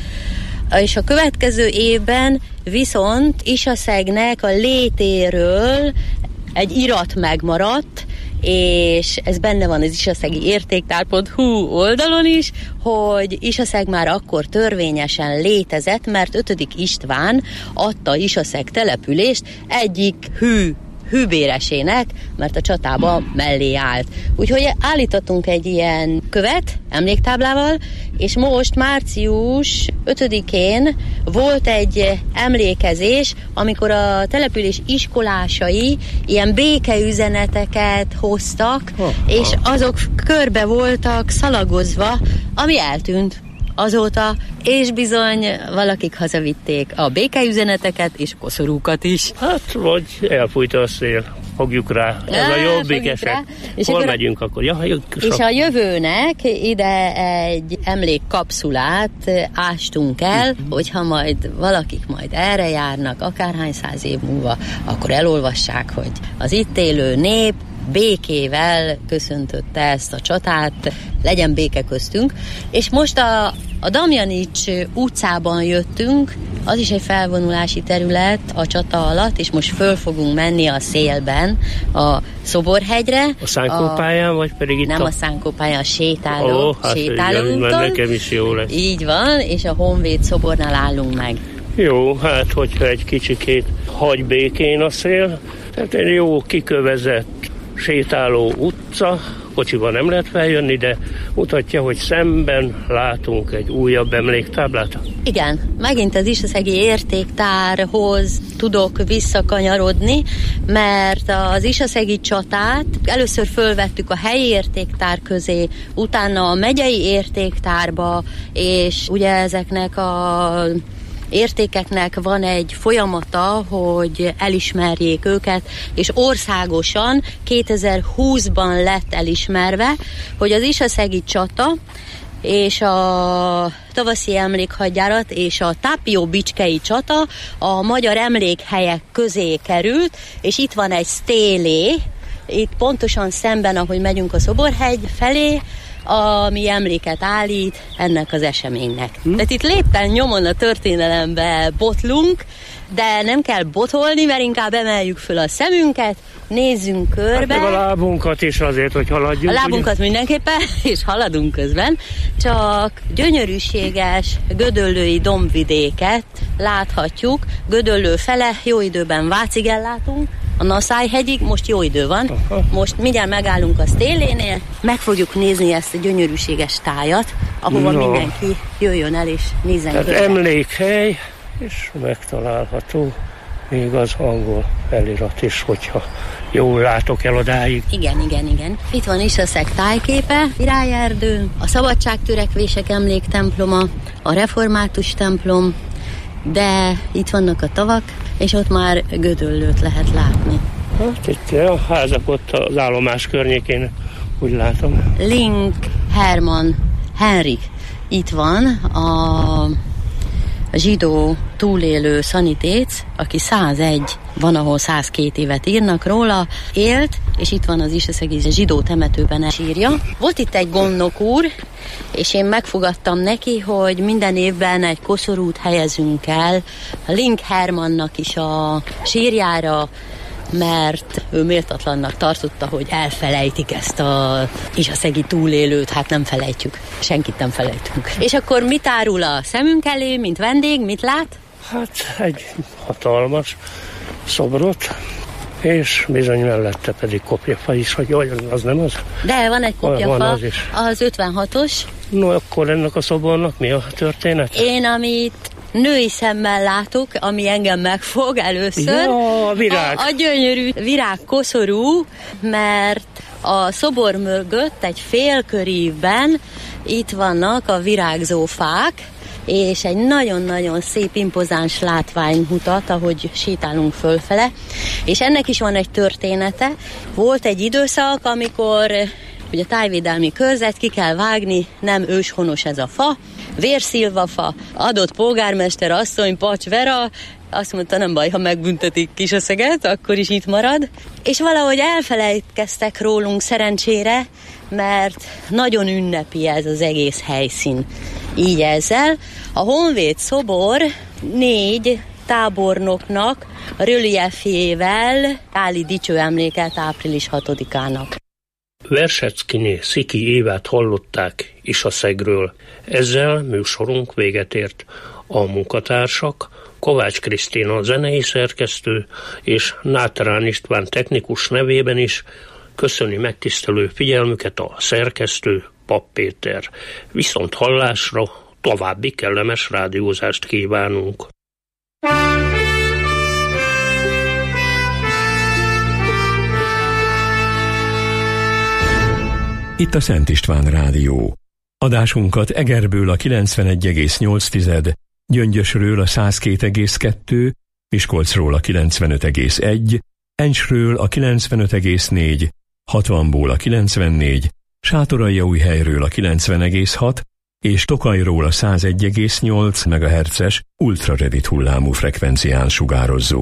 és a következő évben viszont Isaszegnek a létéről egy irat megmaradt, és ez benne van az isaszegi értéktár pont hu oldalon is, hogy Isaszeg már akkor törvényesen létezett, mert ötödik István adta Isaszeg települést egyik hű hűbéresének, mert a csatába mellé állt. Úgyhogy állítottunk egy ilyen követ, emléktáblával, és most március ötödikén volt egy emlékezés, amikor a település iskolásai ilyen békeüzeneteket hoztak, oh, és azok körbe voltak szalagozva, ami eltűnt azóta, és bizony valakik hazavitték a békeüzeneteket és koszorúkat is. Hát, vagy elfújta a szél, fogjuk rá. Ez ja, a jobbik eset. Hol akkor megyünk akkor? Ja, és a jövőnek ide egy emlékkapszulát ástunk el, mm. hogyha majd valakik majd erre járnak, akárhány száz év múlva, akkor elolvassák, hogy az itt élő nép békével köszöntötte ezt a csatát, legyen béke köztünk. És most a, a Damjanics utcában jöttünk, az is egy felvonulási terület a csata alatt, és most föl fogunk menni a szélben a Szoborhegyre. A Szánkópályán, vagy pedig itt nem a... a Szánkópályán, a sétáló, oh, hát sétálóúton. Nekem is jó lesz. Így van, és a Honvéd szobornál állunk meg. Jó, hát hogyha egy kicsikét hagy békén a szél, tehát egy jó kikövezett sétáló utca, kocsiban nem lehet feljönni, de mutatja, hogy szemben látunk egy újabb emléktáblát. Igen, megint az Isyaszegi értéktárhoz tudok visszakanyarodni, mert az isyaszegi csatát először fölvettük a helyi értéktár közé, utána a megyei értéktárba, és ugye ezeknek a értékeknek van egy folyamata, hogy elismerjék őket, és országosan kétezer-húszban lett elismerve, hogy az isyaszegi csata és a tavaszi emlékhadjárat és a Tápió-bicskei csata a magyar emlékhelyek közé került, és itt van egy stélé, itt pontosan szemben, ahogy megyünk a Szoborhegy felé, ami emléket állít ennek az eseménynek. Hm? Tehát itt lépten nyomon a történelembe botlunk, de nem kell botolni, mert inkább emeljük föl a szemünket, nézzünk körbe. Hát a lábunkat is azért, hogy haladjunk. A lábunkat ugye? Mindenképpen, és haladunk közben. Csak gyönyörűséges gödöllői dombvidéket láthatjuk. Gödöllő fele, jó időben Vácigen látunk, a Naszály-hegyig, most jó idő van. Aha. Most mindjárt megállunk a Sztélénél, meg fogjuk nézni ezt a gyönyörűséges tájat, ahova no. mindenki jöjjön el és nézzen körbe. Tehát emlékhely, és megtalálható még az angol felirat is, hogyha jól látok el odáig. Igen, igen, igen. Itt van Isyaszeg tájképe, Virágerdő, a Szabadságtörekvések emléktemploma, a Református templom, de itt vannak a tavak, és ott már Gödöllőt lehet látni. Hát itt a házak ott az állomás környékén, úgy látom. Link Herman Henrik itt van, a zsidó túlélő szanitéc, aki százegy, van, ahol százkettő évet írnak róla, élt, és itt van az isyaszegi zsidó temetőben sírja. Volt itt egy gondnok úr, és én megfogadtam neki, hogy minden évben egy koszorút helyezünk el a Link Hermannak is a sírjára, mert ő méltatlannak tartotta, hogy elfelejtik ezt a isyaszegi túlélőt, hát nem felejtjük, senkit nem felejtünk. És akkor mit árul a szemünk elé, mint vendég, mit lát? Hát egy hatalmas szobrot, és bizony mellette pedig kopjafa is, hogy olyan, az nem az? De van egy kopjafa, van az, az ötvenhatos. No, akkor ennek a szobornak mi a történet? Én, amit női szemmel látok, ami engem megfog először. Ja, a virág. A, a gyönyörű virág koszorú, mert a szobor mögött egy félkörívben itt vannak a virágzó fák, és egy nagyon-nagyon szép, impozáns látvány mutat, ahogy sétálunk fölfele. És ennek is van egy története. Volt egy időszak, amikor ugye tájvédelmi körzet, ki kell vágni, nem őshonos ez a fa, vérszilvafa, adott polgármester asszony, Pacs Vera, azt mondta, nem baj, ha megbüntetik Kisaszeget, akkor is itt marad. És valahogy elfelejtkeztek rólunk szerencsére, mert nagyon ünnepi ez az egész helyszín. Így ezzel. A Honvéd szobor négy tábornoknak a reliefjével állít dicső emléket április hatodikának. Verseckiné Sziki Évát hallották Isyaszegről. Ezzel műsorunk véget ért. A munkatársak Kovács Krisztina a zenei szerkesztő és Náterán István technikus nevében is köszöni megtisztelő figyelmüket a szerkesztő, Papp Péter. Viszont hallásra, további kellemes rádiózást kívánunk. Itt a Szent István Rádió. Adásunkat Egerből a kilencvenegy egész nyolc, Gyöngyösről a száz két egész kettő, Miskolcról a kilencvenöt egész egy, Encsről a kilencvenöt egész négy, hatvanból a kilencvennégy, Sátoraljaújhelyről a kilencven egész hat és Tokajról a száz egy egész nyolc megahertzes ultrarövid hullámú frekvencián sugározzuk.